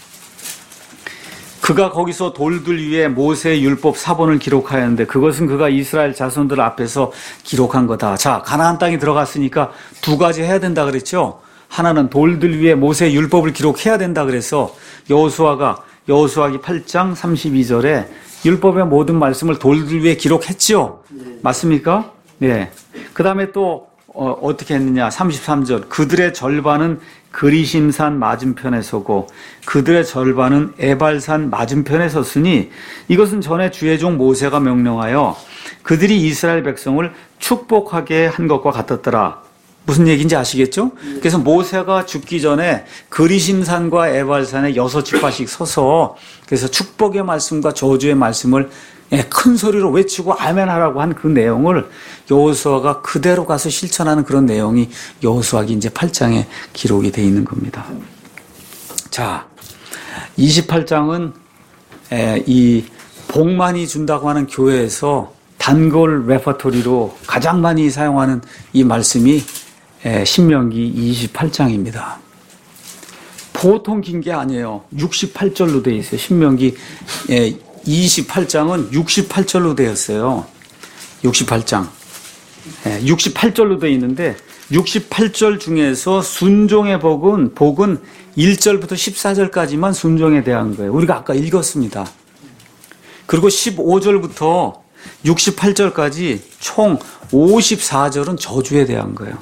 A: 그가 거기서 돌들 위에 모세의 율법 사본을 기록하였는데 그것은 그가 이스라엘 자손들 앞에서 기록한 거다. 자, 가나안 땅에 들어갔으니까 두 가지 해야 된다 그랬죠. 하나는 돌들 위에 모세의 율법을 기록해야 된다 그래서 여호수아가 여호수아기 팔 장 삼십이 절에 율법의 모든 말씀을 돌들 위에 기록했죠. 네. 맞습니까? 네. 그 다음에 또 어, 어떻게 했느냐. 삼십삼 절. 그들의 절반은 그리심산 맞은편에 서고 그들의 절반은 에발산 맞은편에 섰으니 이것은 전에 주의 종 모세가 명령하여 그들이 이스라엘 백성을 축복하게 한 것과 같았더라. 무슨 얘기인지 아시겠죠? 그래서 모세가 죽기 전에 그리심산과 에발산에 여섯 지파씩 서서 그래서 축복의 말씀과 저주의 말씀을 큰 소리로 외치고 아멘 하라고 한 그 내용을 여호수아가 그대로 가서 실천하는 그런 내용이 여호수아기 이제 팔 장에 기록이 되어 있는 겁니다. 자, 이십팔 장은 이 복 많이 준다고 하는 교회에서 단골 레퍼토리로 가장 많이 사용하는 이 말씀이 신명기 이십팔 장입니다. 보통 긴 게 아니에요. 육십팔 절로 되어 있어요. 신명기 이십팔 장은 육십팔 절로 되었어요. 육십팔 장. 육십팔 절로 되어 있는데 육십팔 절 중에서 순종의 복은 복은 일 절부터 십사 절까지만 순종에 대한 거예요. 우리가 아까 읽었습니다. 그리고 십오 절부터 육십팔 절까지 총 오십사 절은 저주에 대한 거예요.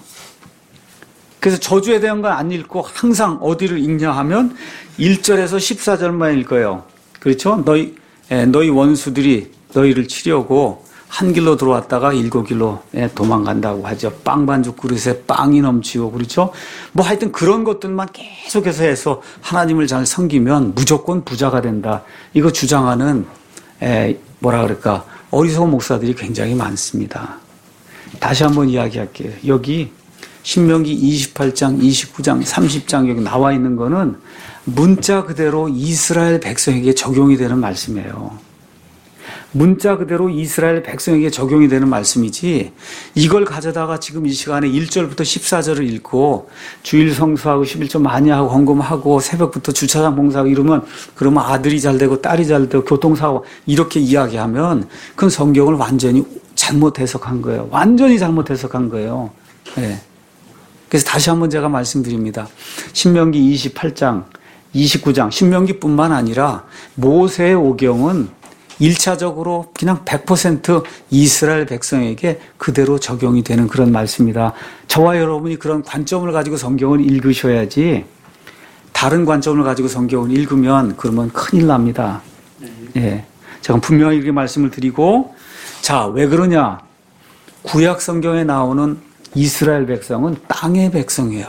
A: 그래서 저주에 대한 건 안 읽고 항상 어디를 읽냐 하면 일 절에서 십사 절만 읽어요. 그렇죠? 너희 너희 원수들이 너희를 치려고 한 길로 들어왔다가 일곱 길로 도망간다고 하죠. 빵 반죽 그릇에 빵이 넘치고 그렇죠. 뭐 하여튼 그런 것들만 계속해서 해서 하나님을 잘 섬기면 무조건 부자가 된다. 이거 주장하는 에, 뭐라 그럴까 어리석은 목사들이 굉장히 많습니다. 다시 한번 이야기할게요. 여기 신명기 이십팔 장, 이십구 장, 삼십 장 여기 나와 있는 거는 문자 그대로 이스라엘 백성에게 적용이 되는 말씀이에요. 문자 그대로 이스라엘 백성에게 적용이 되는 말씀이지 이걸 가져다가 지금 이 시간에 일 절부터 십사 절을 읽고 주일 성수하고 십일 조 많이 하고 헌금하고 새벽부터 주차장 봉사하고 이러면 그러면 아들이 잘 되고 딸이 잘 되고 교통사고 이렇게 이야기하면 그건 성경을 완전히 잘못 해석한 거예요. 완전히 잘못 해석한 거예요. 네. 그래서 다시 한번 제가 말씀드립니다. 신명기 이십팔 장, 이십구 장, 신명기뿐만 아니라 모세의 오경은 일차적으로 그냥 백 퍼센트 이스라엘 백성에게 그대로 적용이 되는 그런 말씀이다. 저와 여러분이 그런 관점을 가지고 성경을 읽으셔야지 다른 관점을 가지고 성경을 읽으면 그러면 큰일 납니다. 예. 제가 분명히 이렇게 말씀을 드리고 자, 왜 그러냐? 구약 성경에 나오는 이스라엘 백성은 땅의 백성이에요.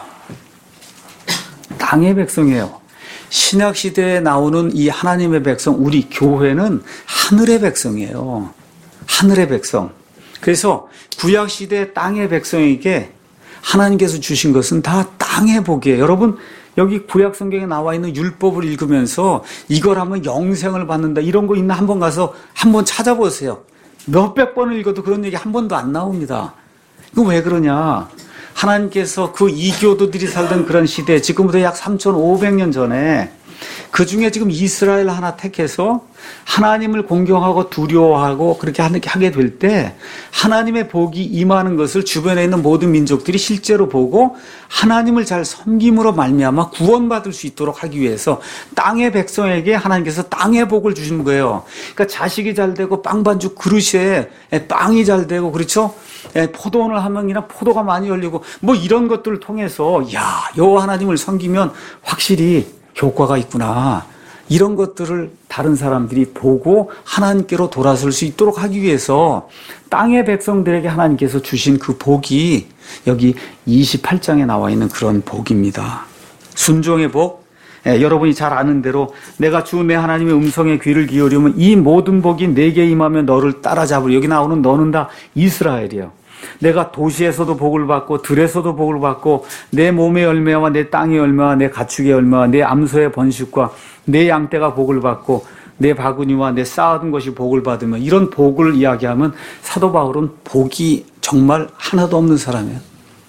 A: 땅의 백성이에요. 신약 시대에 나오는 이 하나님의 백성, 우리 교회는 하늘의 백성이에요. 하늘의 백성. 그래서 구약 시대 땅의 백성에게 하나님께서 주신 것은 다 땅의 복이에요. 여러분, 여기 구약 성경에 나와 있는 율법을 읽으면서 이걸 하면 영생을 받는다. 이런 거 있나 한번 가서 한번 찾아보세요. 몇백 번을 읽어도 그런 얘기 한 번도 안 나옵니다. 이거 왜 그러냐? 하나님께서 그 이교도들이 살던 그런 시대, 지금부터 약 삼천오백 년 전에 그 중에 지금 이스라엘 하나 택해서 하나님을 공경하고 두려워하고 그렇게 하게 될 때 하나님의 복이 임하는 것을 주변에 있는 모든 민족들이 실제로 보고 하나님을 잘 섬김으로 말미암아 구원받을 수 있도록 하기 위해서 땅의 백성에게 하나님께서 땅의 복을 주신 거예요. 그러니까 자식이 잘 되고 빵반죽 그릇에 빵이 잘 되고 그렇죠? 포도원을 하면 그냥 포도가 많이 열리고 뭐 이런 것들을 통해서 야, 여호와 하나님을 섬기면 확실히 효과가 있구나. 이런 것들을 다른 사람들이 보고 하나님께로 돌아설 수 있도록 하기 위해서 땅의 백성들에게 하나님께서 주신 그 복이 여기 이십팔 장에 나와 있는 그런 복입니다. 순종의 복. 예, 여러분이 잘 아는 대로 내가 주 내 하나님의 음성에 귀를 기울이면 이 모든 복이 내게 임하면 너를 따라잡으리. 여기 나오는 너는 다 이스라엘이에요. 내가 도시에서도 복을 받고 들에서도 복을 받고 내 몸의 열매와 내 땅의 열매와 내 가축의 열매와 내 암소의 번식과 내 양떼가 복을 받고 내 바구니와 내 쌓아둔 것이 복을 받으면 이런 복을 이야기하면 사도 바울은 복이 정말 하나도 없는 사람이에요.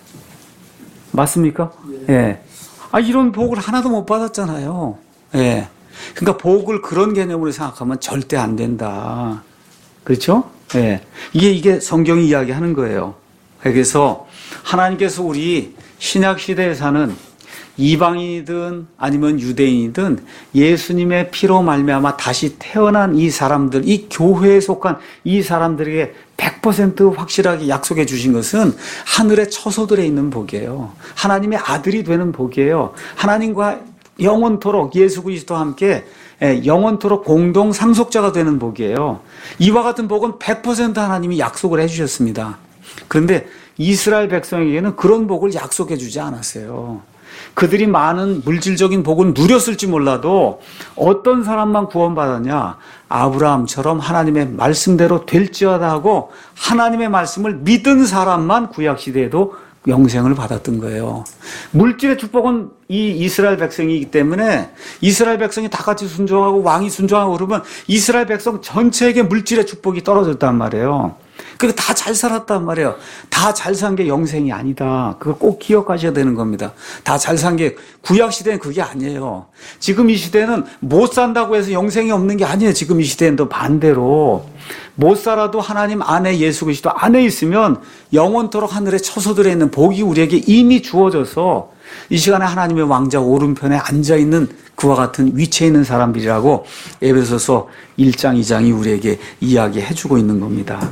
A: 맞습니까? 예. 예. 아, 이런 복을 하나도 못 받았잖아요. 예. 그러니까 복을 그런 개념으로 생각하면 절대 안 된다. 그렇죠? 예. 이게, 이게 성경이 이야기하는 거예요. 그래서 하나님께서 우리 신약시대에 사는 이방인이든 아니면 유대인이든 예수님의 피로 말미암아 다시 태어난 이 사람들, 이 교회에 속한 이 사람들에게 백 퍼센트 확실하게 약속해 주신 것은 하늘의 처소들에 있는 복이에요. 하나님의 아들이 되는 복이에요. 하나님과 영원토록 예수 그리스도와 함께 영원토록 공동 상속자가 되는 복이에요. 이와 같은 복은 백 퍼센트 하나님이 약속을 해주셨습니다. 그런데 이스라엘 백성에게는 그런 복을 약속해 주지 않았어요. 그들이 많은 물질적인 복은 누렸을지 몰라도 어떤 사람만 구원받았냐? 아브라함처럼 하나님의 말씀대로 될지어다 하고 하나님의 말씀을 믿은 사람만 구약시대에도 영생을 받았던 거예요. 물질의 축복은 이 이스라엘 백성이기 때문에 이스라엘 백성이 다 같이 순종하고 왕이 순종하고 그러면 이스라엘 백성 전체에게 물질의 축복이 떨어졌단 말이에요. 그리고 다 잘 살았단 말이에요. 다 잘 산 게 영생이 아니다. 그걸 꼭 기억하셔야 되는 겁니다. 다 잘 산 게 구약 시대는 그게 아니에요. 지금 이 시대는 못 산다고 해서 영생이 없는 게 아니에요. 지금 이 시대는 또 반대로 못 살아도 하나님 안에 예수 그리스도 안에 있으면 영원토록 하늘의 처소들에 있는 복이 우리에게 이미 주어져서 이 시간에 하나님의 왕자 오른편에 앉아있는 그와 같은 위치에 있는 사람들이라고 에베소서 일 장 이 장이 우리에게 이야기해주고 있는 겁니다.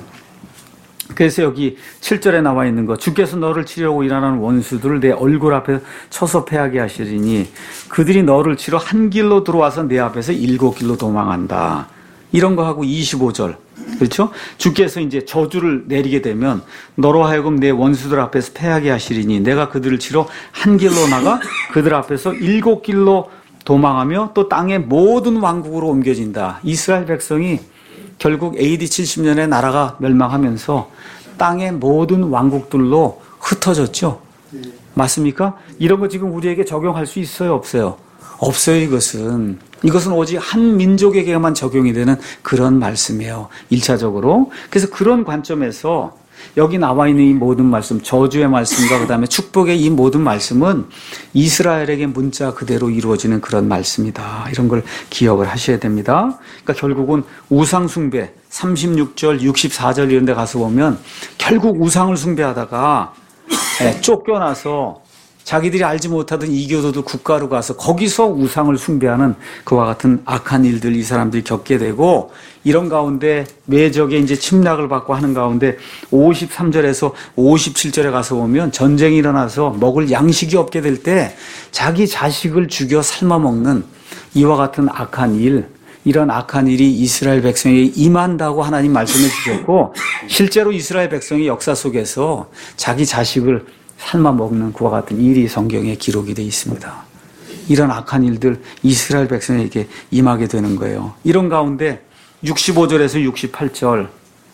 A: 그래서 여기 칠 절에 나와 있는 거, 주께서 너를 치려고 일하는 원수들을 내 얼굴 앞에 쳐서 패하게 하시리니 그들이 너를 치러 한 길로 들어와서 내 앞에서 일곱 길로 도망한다. 이런 거 하고 이십오 절, 그렇죠? 주께서 이제 저주를 내리게 되면 너로 하여금 내 원수들 앞에서 패하게 하시리니 내가 그들을 치러 한 길로 나가 그들 앞에서 일곱 길로 도망하며 또 땅의 모든 왕국으로 옮겨진다. 이스라엘 백성이 결국 에이디 칠십 년에 나라가 멸망하면서 땅의 모든 왕국들로 흩어졌죠. 맞습니까? 이런 거 지금 우리에게 적용할 수 있어요, 없어요? 없어요, 이것은. 이것은 오직 한 민족에게만 적용이 되는 그런 말씀이에요. 일차적으로. 그래서 그런 관점에서 여기 나와 있는 이 모든 말씀, 저주의 말씀과 그 다음에 축복의 이 모든 말씀은 이스라엘에게 문자 그대로 이루어지는 그런 말씀이다. 이런 걸 기억을 하셔야 됩니다. 그러니까 결국은 우상숭배, 삼십육 절, 육십사 절 이런 데 가서 보면 결국 우상을 숭배하다가 쫓겨나서 자기들이 알지 못하던 이교도들 국가로 가서 거기서 우상을 숭배하는 그와 같은 악한 일들 이 사람들이 겪게 되고, 이런 가운데 외적의 이제 침략을 받고 하는 가운데 오십삼 절에서 오십칠 절에 가서 보면 전쟁이 일어나서 먹을 양식이 없게 될 때 자기 자식을 죽여 삶아 먹는 이와 같은 악한 일, 이런 악한 일이 이스라엘 백성에게 임한다고 하나님 말씀해 주셨고, 실제로 이스라엘 백성의 역사 속에서 자기 자식을 삶아 먹는 그와 같은 일이 성경에 기록이 되어 있습니다. 이런 악한 일들 이스라엘 백성에게 임하게 되는 거예요. 이런 가운데 육십오 절에서 육십팔 절,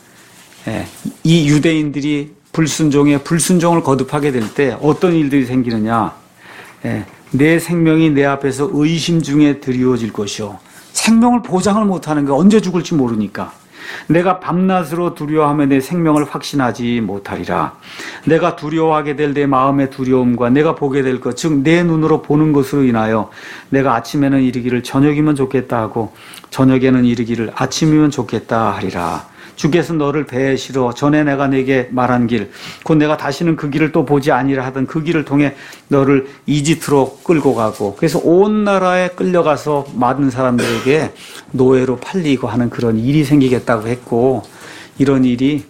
A: 이 유대인들이 불순종에 불순종을 거듭하게 될 때 어떤 일들이 생기느냐. 내 생명이 내 앞에서 의심 중에 드리워질 것이요. 생명을 보장을 못하는 게 언제 죽을지 모르니까. 내가 밤낮으로 두려워하며 내 생명을 확신하지 못하리라. 내가 두려워하게 될 내 마음의 두려움과 내가 보게 될 것, 즉 내 눈으로 보는 것으로 인하여 내가 아침에는 이르기를 저녁이면 좋겠다 하고 저녁에는 이르기를 아침이면 좋겠다 하리라. 주께서 너를 배시러 전에 내가 내게 말한 길, 곧 내가 다시는 그 길을 또 보지 아니라 하던 그 길을 통해 너를 이집트로 끌고 가고, 그래서 온 나라에 끌려가서 많은 사람들에게 노예로 팔리고 하는 그런 일이 생기겠다고 했고, 이런 일이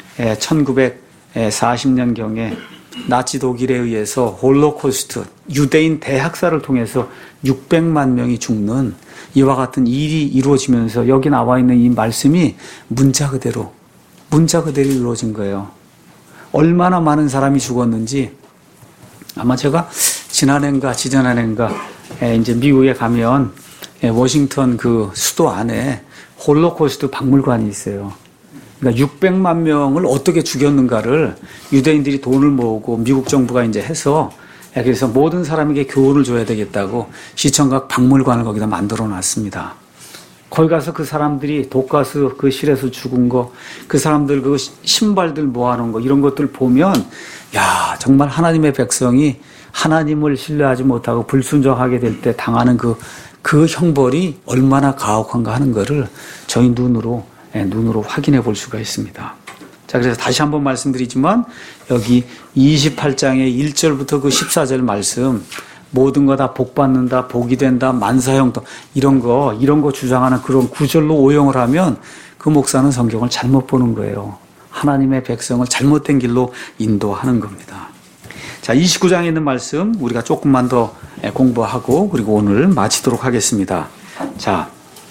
A: 천구백사십 년경에 나치 독일에 의해서 홀로코스트, 유대인 대학살을 통해서 육백만 명이 죽는 이와 같은 일이 이루어지면서 여기 나와 있는 이 말씀이 문자 그대로, 문자 그대로 이루어진 거예요. 얼마나 많은 사람이 죽었는지, 아마 제가 지난해인가 지난해인가 이제 미국에 가면 워싱턴 그 수도 안에 홀로코스트 박물관이 있어요. 그러니까 육백만 명을 어떻게 죽였는가를 유대인들이 돈을 모으고 미국 정부가 이제 해서, 그래서 모든 사람에게 교훈을 줘야 되겠다고 시청각 박물관을 거기다 만들어 놨습니다. 거기 가서 그 사람들이 독가스 그 실에서 죽은 거, 그 사람들 그 신발들 모아놓은 거, 이런 것들 보면, 야, 정말 하나님의 백성이 하나님을 신뢰하지 못하고 불순종하게 될 때 당하는 그, 그 형벌이 얼마나 가혹한가 하는 거를 저희 눈으로, 눈으로 확인해 볼 수가 있습니다. 자, 그래서 다시 한번 말씀드리지만 여기 이십팔 장의 일 절부터 그 십사 절 말씀, 모든 거 다 복 받는다, 복이 된다, 만사형통, 이런 거, 이런 거 주장하는 그런 구절로 오용을 하면 그 목사는 성경을 잘못 보는 거예요. 하나님의 백성을 잘못된 길로 인도하는 겁니다. 자, 이십구 장에 있는 말씀 우리가 조금만 더 공부하고 그리고 오늘 마치도록 하겠습니다. 자,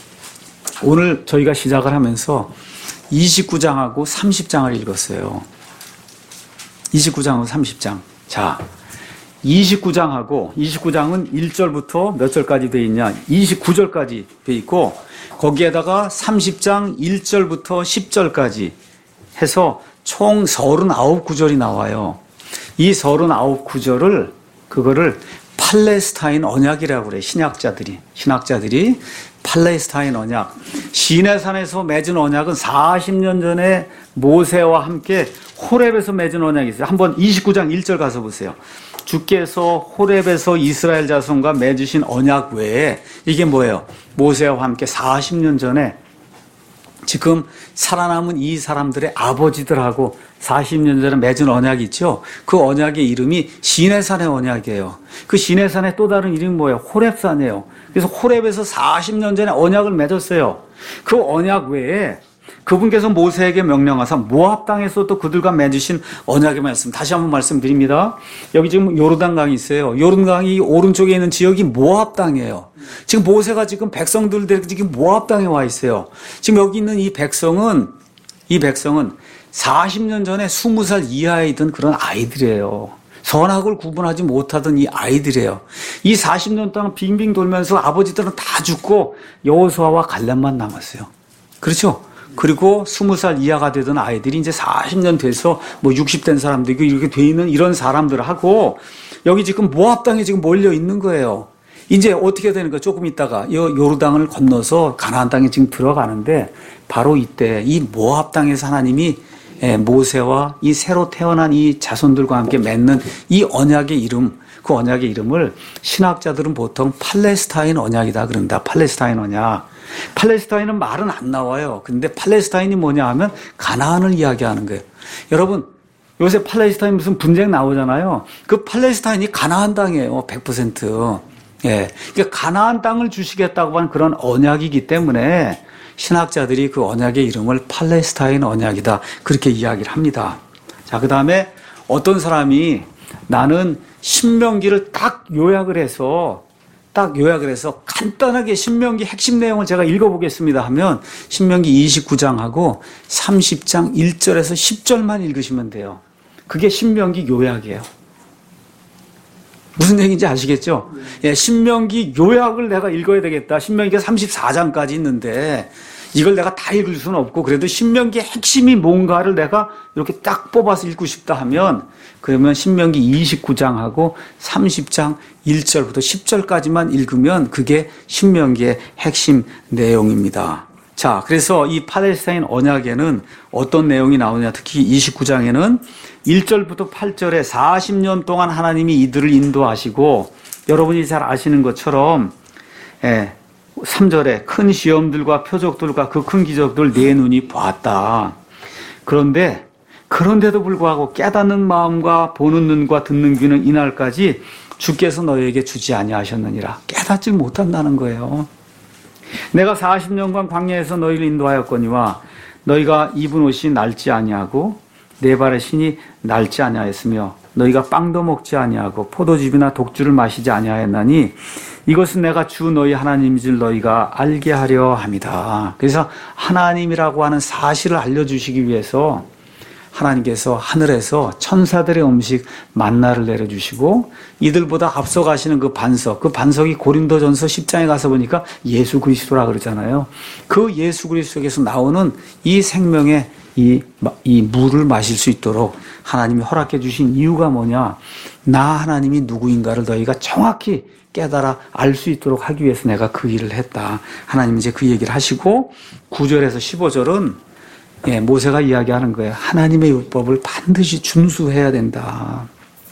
A: 오늘 저희가 시작을 하면서 이십구 장하고 삼십 장을 읽었어요. 이십구 장하고 삼십 장. 자, 이십구 장하고, 이십구 장은 일 절부터 몇 절까지 되어 있냐? 이십구 절까지 되어 있고, 거기에다가 삼십 장 일 절부터 십 절까지 해서 총 삼십구 구절이 나와요. 이 삼십구 구절을, 그거를 팔레스타인 언약이라고 그래. 신학자들이. 신학자들이 팔레스타인 언약. 시내산에서 맺은 언약은 사십 년 전에 모세와 함께 호렙에서 맺은 언약이 있어요. 한번 이십구 장 일 절 가서 보세요. 주께서 호렙에서 이스라엘 자손과 맺으신 언약 외에, 이게 뭐예요? 모세와 함께 사십 년 전에 지금 살아남은 이 사람들의 아버지들하고 사십 년 전에 맺은 언약이 있죠. 그 언약의 이름이 시내산의 언약이에요. 그 시내산의 또 다른 이름이 뭐예요? 호렙산이에요. 그래서 호렙에서 사십 년 전에 언약을 맺었어요. 그 언약 외에 그분께서 모세에게 명령하사 모압 땅에서 또 그들과 맺으신 언약의 말씀, 다시 한번 말씀드립니다. 여기 지금 요르단강이 있어요. 요르단강이 오른쪽에 있는 지역이 모압 땅이에요. 지금 모세가 지금 백성들 지금 모압 땅에 와 있어요. 지금 여기 있는 이 백성은 이 백성은 사십 년 전에 스무 살 이하에 있던 그런 아이들이에요. 선악을 구분하지 못하던 이 아이들이에요. 이 사십 년 동안 빙빙 돌면서 아버지들은 다 죽고 여호수아와 갈렙만 남았어요. 그렇죠? 그리고 스무 살 이하가 되던 아이들이 이제 사십 년 돼서 뭐 육십 된 사람들이 이렇게 돼 있는 이런 사람들하고 여기 지금 모압 땅에 지금 몰려 있는 거예요. 이제 어떻게 되는 가 조금 있다가 요 요르단을 건너서 가나안 땅에 지금 들어가는데 바로 이때 이 모압 땅에서 하나님이 모세와 이 새로 태어난 이 자손들과 함께 맺는 이 언약의 이름, 그 언약의 이름을 신학자들은 보통 팔레스타인 언약이다 그런다. 팔레스타인 언약. 팔레스타인은 말은 안 나와요. 근데 팔레스타인이 뭐냐 하면 가나안을 이야기하는 거예요. 여러분, 요새 팔레스타인 무슨 분쟁 나오잖아요. 그 팔레스타인이 가나안 땅이에요. 백 퍼센트. 예. 그러니까 가나안 땅을 주시겠다고 하는 그런 언약이기 때문에 신학자들이 그 언약의 이름을 팔레스타인 언약이다. 그렇게 이야기를 합니다. 자, 그 다음에 어떤 사람이 나는 신명기를 딱 요약을 해서 딱 요약을 해서 간단하게 신명기 핵심 내용을 제가 읽어보겠습니다 하면 신명기 이십구 장하고 삼십 장 일 절에서 십 절만 읽으시면 돼요. 그게 신명기 요약이에요. 무슨 얘기인지 아시겠죠? 예, 신명기 요약을 내가 읽어야 되겠다. 신명기가 삼십사 장까지 있는데 이걸 내가 다 읽을 수는 없고 그래도 신명기의 핵심이 뭔가를 내가 이렇게 딱 뽑아서 읽고 싶다 하면 그러면 신명기 이십구 장하고 삼십 장 일 절부터 십 절까지만 읽으면 그게 신명기의 핵심 내용입니다. 자, 그래서 이 팔레스타인 언약에는 어떤 내용이 나오냐. 특히 이십구 장에는 일 절부터 팔 절에 사십 년 동안 하나님이 이들을 인도하시고 여러분이 잘 아시는 것처럼 예, 삼 절에 큰 시험들과 표적들과 그 큰 기적들 내 눈이 보았다. 그런데 그런데도 불구하고 깨닫는 마음과 보는 눈과 듣는 귀는 이날까지 주께서 너희에게 주지 아니하셨느니라. 깨닫지 못한다는 거예요. 내가 사십 년간 광야에서 너희를 인도하였거니와 너희가 입은 옷이 낡지 아니하고 네 발의 신이 낡지 아니하였으며 너희가 빵도 먹지 아니하고 포도즙이나 독주를 마시지 아니하였나니 이것은 내가 주 너희 하나님인 줄 너희가 알게 하려 함이다. 그래서 하나님이라고 하는 사실을 알려주시기 위해서 하나님께서 하늘에서 천사들의 음식 만나를 내려주시고 이들보다 앞서가시는 그 반석, 그 반석이 고린도전서 십 장에 가서 보니까 예수 그리스도라 그러잖아요. 그 예수 그리스도에서 나오는 이 생명의 이, 이 물을 마실 수 있도록 하나님이 허락해 주신 이유가 뭐냐? 나 하나님이 누구인가를 너희가 정확히 깨달아 알 수 있도록 하기 위해서 내가 그 일을 했다. 하나님이 이제 그 얘기를 하시고 구 절에서 십오 절은 예, 모세가 이야기하는 거예요. 하나님의 율법을 반드시 준수해야 된다.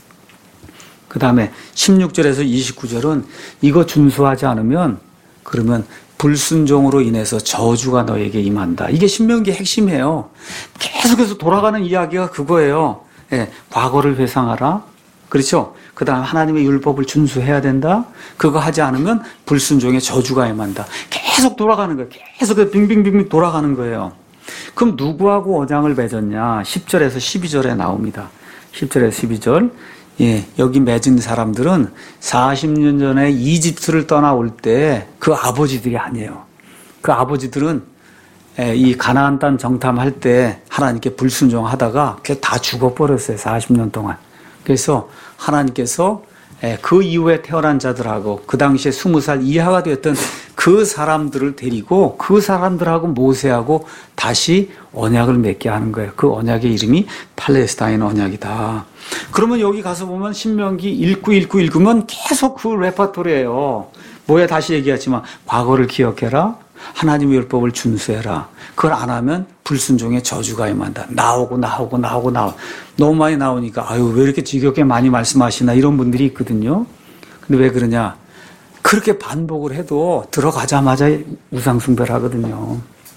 A: 그 다음에 십육 절에서 이십구 절은 이거 준수하지 않으면 그러면 불순종으로 인해서 저주가 너에게 임한다. 이게 신명기의 핵심이에요. 계속해서 돌아가는 이야기가 그거예요. 예, 과거를 회상하라. 그렇죠? 그 다음 하나님의 율법을 준수해야 된다. 그거 하지 않으면 불순종의 저주가 임한다. 계속 돌아가는 거예요. 계속 빙빙빙빙 돌아가는 거예요. 그럼 누구하고 언약을 맺었냐? 십 절에서 십이 절에 나옵니다. 십 절에서 십이 절. 예, 여기 맺은 사람들은 사십 년 전에 이집트를 떠나올 때 그 아버지들이 아니에요. 그 아버지들은 이 가나안 땅 정탐할 때 하나님께 불순종하다가 다 죽어버렸어요. 사십 년 동안. 그래서 하나님께서 그 이후에 태어난 자들하고 그 당시에 스무 살 이하가 되었던 그 사람들을 데리고 그 사람들하고 모세하고 다시 언약을 맺게 하는 거예요. 그 언약의 이름이 팔레스타인 언약이다. 그러면 여기 가서 보면 신명기 읽고 읽고 읽으면 계속 그 레파토리예요. 뭐야 다시 얘기하지만 과거를 기억해라. 하나님의 율법을 준수해라. 그걸 안 하면 불순종의 저주가 임한다. 나오고 나오고 나오고 나오고 너무 많이 나오니까 아유 왜 이렇게 지겹게 많이 말씀하시나 이런 분들이 있거든요. 근데 왜 그러냐? 그렇게 반복을 해도 들어가자마자 우상숭배를 하거든요.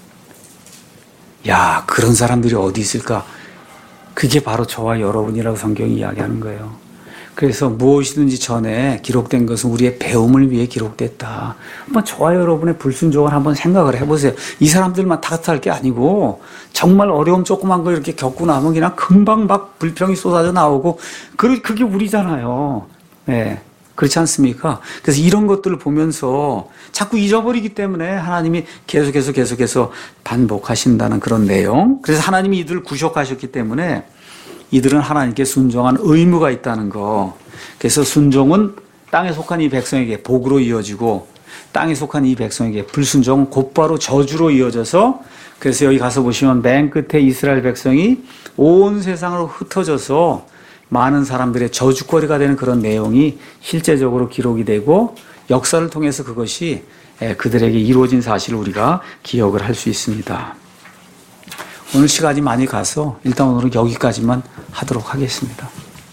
A: 야, 그런 사람들이 어디 있을까? 그게 바로 저와 여러분이라고 성경이 이야기하는 거예요. 그래서 무엇이든지 전에 기록된 것은 우리의 배움을 위해 기록됐다. 한번 저와 여러분의 불순종을 한번 생각을 해보세요. 이 사람들만 탓할 게 아니고 정말 어려움 조그만 거 이렇게 겪고 나면 그냥 금방 막 불평이 쏟아져 나오고 그게 우리잖아요. 네. 그렇지 않습니까? 그래서 이런 것들을 보면서 자꾸 잊어버리기 때문에 하나님이 계속해서 계속해서 반복하신다는 그런 내용. 그래서 하나님이 이들을 구속하셨기 때문에 이들은 하나님께 순종한 의무가 있다는 거. 그래서 순종은 땅에 속한 이 백성에게 복으로 이어지고 땅에 속한 이 백성에게 불순종은 곧바로 저주로 이어져서 그래서 여기 가서 보시면 맨 끝에 이스라엘 백성이 온 세상으로 흩어져서 많은 사람들의 저주거리가 되는 그런 내용이 실제적으로 기록이 되고 역사를 통해서 그것이 그들에게 이루어진 사실을 우리가 기억을 할 수 있습니다. 오늘 시간이 많이 가서 일단 오늘은 여기까지만 하도록 하겠습니다.